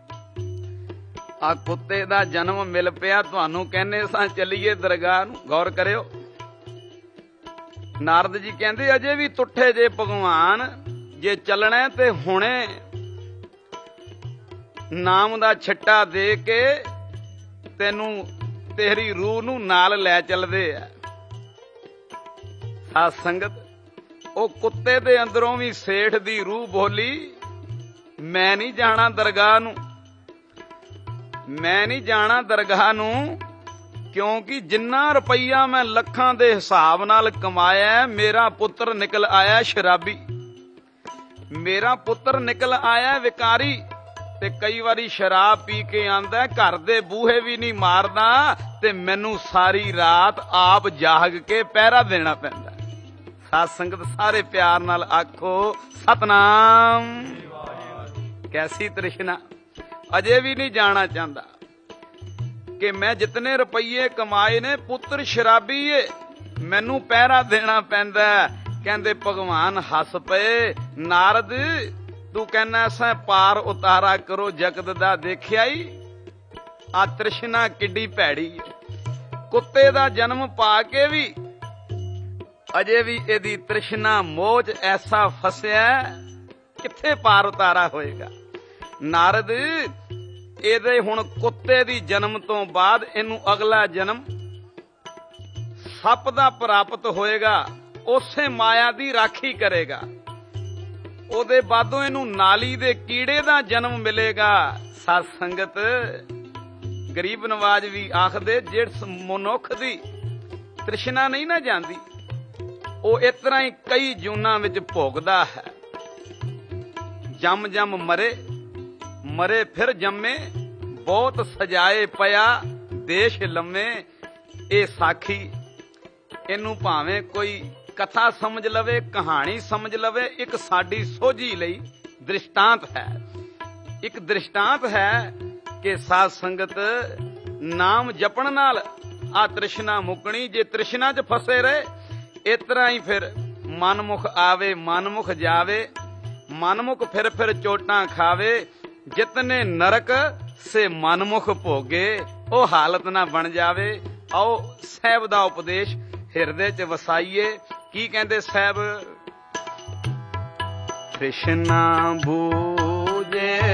ਆ ਕੁੱਤੇ ਦਾ ਜਨਮ ਮਿਲ ਪਿਆ, ਤੁਹਾਨੂੰ ਕਹਿੰਦੇ ਸਾਂ ਚੱਲੀਏ ਦਰਗਾਹ ਨੂੰ, ਗੌਰ ਕਰਿਓ। ਨਾਰਦ ਜੀ ਕਹਿੰਦੇ ਅਜੇ ਵੀ ਤੁੱਠੇ ਜੇ ਭਗਵਾਨ, ਜੇ ਚੱਲਣਾ ਤੇ ਹੁਣੇ ਨਾਮ ਦਾ ਛੱਟਾ ਦੇ ਕੇ ਤੈਨੂੰ, ਤੇਰੀ ਰੂਹ ਨੂੰ ਨਾਲ ਲੈ ਚੱਲਦੇ ਆ। ਸਾਧ ਸੰਗਤ, ਉਹ ਕੁੱਤੇ ਦੇ ਅੰਦਰੋਂ ਵੀ ਸੇਠ ਦੀ ਰੂਹ ਬੋਲੀ, ਮੈਂ ਨਹੀਂ ਜਾਣਾ ਦਰਗਾਹ ਨੂੰ, ਮੈਂ ਨਹੀਂ ਜਾਣਾ ਦਰਗਾਹ ਨੂੰ, ਕਿਉਂਕਿ ਜਿੰਨਾ ਰੁਪਈਆ ਮੈਂ ਲੱਖਾਂ ਦੇ ਹਿਸਾਬ ਨਾਲ ਕਮਾਇਆ, ਮੇਰਾ ਪੁੱਤਰ ਨਿਕਲ ਆਇਆ ਸ਼ਰਾਬੀ, ਮੇਰਾ ਪੁੱਤਰ ਨਿਕਲ ਆਇਆ ਵਿਕਾਰੀ, ਤੇ ਕਈ ਵਾਰੀ ਸ਼ਰਾਬ ਪੀ ਕੇ ਆਂਦਾ, ਘਰ ਦੇ ਬੂਹੇ ਵੀ ਨਹੀਂ ਮਾਰਦਾ, ਤੇ ਮੈਨੂੰ ਸਾਰੀ ਰਾਤ ਆਪ ਜਾਗ ਕੇ ਪਹਿਰਾ ਦੇਣਾ ਪੈਂਦਾ। ਸਾਧ ਸੰਗਤ ਸਾਰੇ ਪਿਆਰ ਨਾਲ ਆਖੋ ਸਤਨਾਮ। ਕੈਸੀ ਤ੍ਰਿਸ਼ਨਾ, ਅਜੇ ਵੀ ਨਹੀਂ ਜਾਣਾ ਚਾਹੁੰਦਾ ਕਿ ਮੈਂ ਜਿਤਨੇ ਰੁਪਈਏ ਕਮਾਏ ਨੇ, ਪੁੱਤਰ ਸ਼ਰਾਬੀ ਏ, ਮੈਨੂੰ ਪਹਿਰਾ ਦੇਣਾ ਪੈਂਦਾ। ਕਹਿੰਦੇ ਭਗਵਾਨ ਹੱਸ ਪਏ, ਨਾਰਦ ਤੂੰ ਕਹਿੰਦਾ ਸਾਂ ਪਾਰ ਉਤਾਰਾ ਕਰੋ ਜਗਤ ਦਾ, ਦੇਖਿਆ ਹੀ ਆ ਤ੍ਰਿਸ਼ਨਾ ਕਿੱਡੀ ਭੈੜੀ ਏ। ਕੁੱਤੇ ਦਾ ਜਨਮ ਪਾ ਕੇ ਵੀ ਅਜੇ ਵੀ ਇਹਦੀ ਤ੍ਰਿਸ਼ਨਾ ਮੋਹ 'ਚ ਐਸਾ ਫਸਿਆ, ਕਿੱਥੇ ਪਾਰ ਉਤਾਰਾ ਹੋਏਗਾ। ਨਾਰਦ ਇਹਦੇ ਹੁਣ ਕੁੱਤੇ ਦੀ ਜਨਮ ਤੋਂ ਬਾਅਦ ਇਹਨੂੰ ਅਗਲਾ ਜਨਮ ਸੱਪ ਦਾ ਪ੍ਰਾਪਤ ਹੋਏਗਾ। ਉਸੇ ਮਾਇਆ ਦੀ ਰਾਖੀ ਕਰੇਗਾ। ਉਹਦੇ ਬਾਅਦੋਂ ਇਹਨੂੰ ਨਾਲੀ ਦੇ ਕੀੜੇ ਦਾ ਜਨਮ ਮਿਲੇਗਾ। ਸਾਧ ਸੰਗਤ, ਗਰੀਬ ਨਵਾਜ ਵੀ ਆਖਦੇ, ਜਿਸ ਮਨੁੱਖ ਦੀ ਤ੍ਰਿਸ਼ਨਾ ਨਹੀਂ ਨਾ ਜਾਂਦੀ, ਉਹ ਇਸ ਤਰ੍ਹਾਂ ਹੀ ਕਈ ਜੂਨਾਂ ਵਿੱਚ ਭੋਗਦਾ ਹੈ। ਜੰਮ ਜੰਮ ਮਰੇ, ਮਰੇ ਫਿਰ ਜੰਮੇ, ਬਹੁਤ ਸਜਾਏ ਪਿਆ ਦੇਸ਼ ਲੰਮੇ। ਇਹ ਸਾਖੀ, ਇਹਨੂੰ ਭਾਵੇਂ ਕੋਈ ਕਥਾ ਸਮਝ ਲਵੇ, ਕਹਾਣੀ ਸਮਝ ਲਵੇ, ਇੱਕ ਸਾਡੀ ਸੋਝੀ ਲਈ ਦ੍ਰਿਸ਼ਟਾਂਤ ਹੈ। ਇੱਕ ਦ੍ਰਿਸ਼ਟਾਂਤ ਹੈ ਕਿ ਸਾਧ ਸੰਗਤ, ਨਾਮ ਜਪਣ ਨਾਲ ਆ ਤ੍ਰਿਸ਼ਨਾ ਮੁਕਣੀ। ਜੇ ਤ੍ਰਿਸ਼ਨਾ 'ਚ ਫਸੇ ਰਹੇ, ਇਸ ਤਰ੍ਹਾਂ ਹੀ ਫਿਰ ਮਨਮੁਖ ਆਵੇ ਮਨਮੁਖ ਜਾਵੇ, ਮਨਮੁਖ ਫਿਰ ਚੋਟਾਂ ਖਾਵੇ। ਜਿਤਨੇ ਨਰਕ ਸੇ ਮਨਮੁਖ ਭੋਗੇ, ਉਹ ਹਾਲਤ ਨਾ ਬਣ ਜਾਵੇ। ਆਓ ਸਾਹਿਬ ਦਾ ਉਪਦੇਸ਼ ਹਿਰਦੇ 'ਚ ਵਸਾਈਏ। ਕੀ ਕਹਿੰਦੇ ਸਾਹਿਬ? ਤ੍ਰਿਸ਼ਨਾ ਬੂਝੇ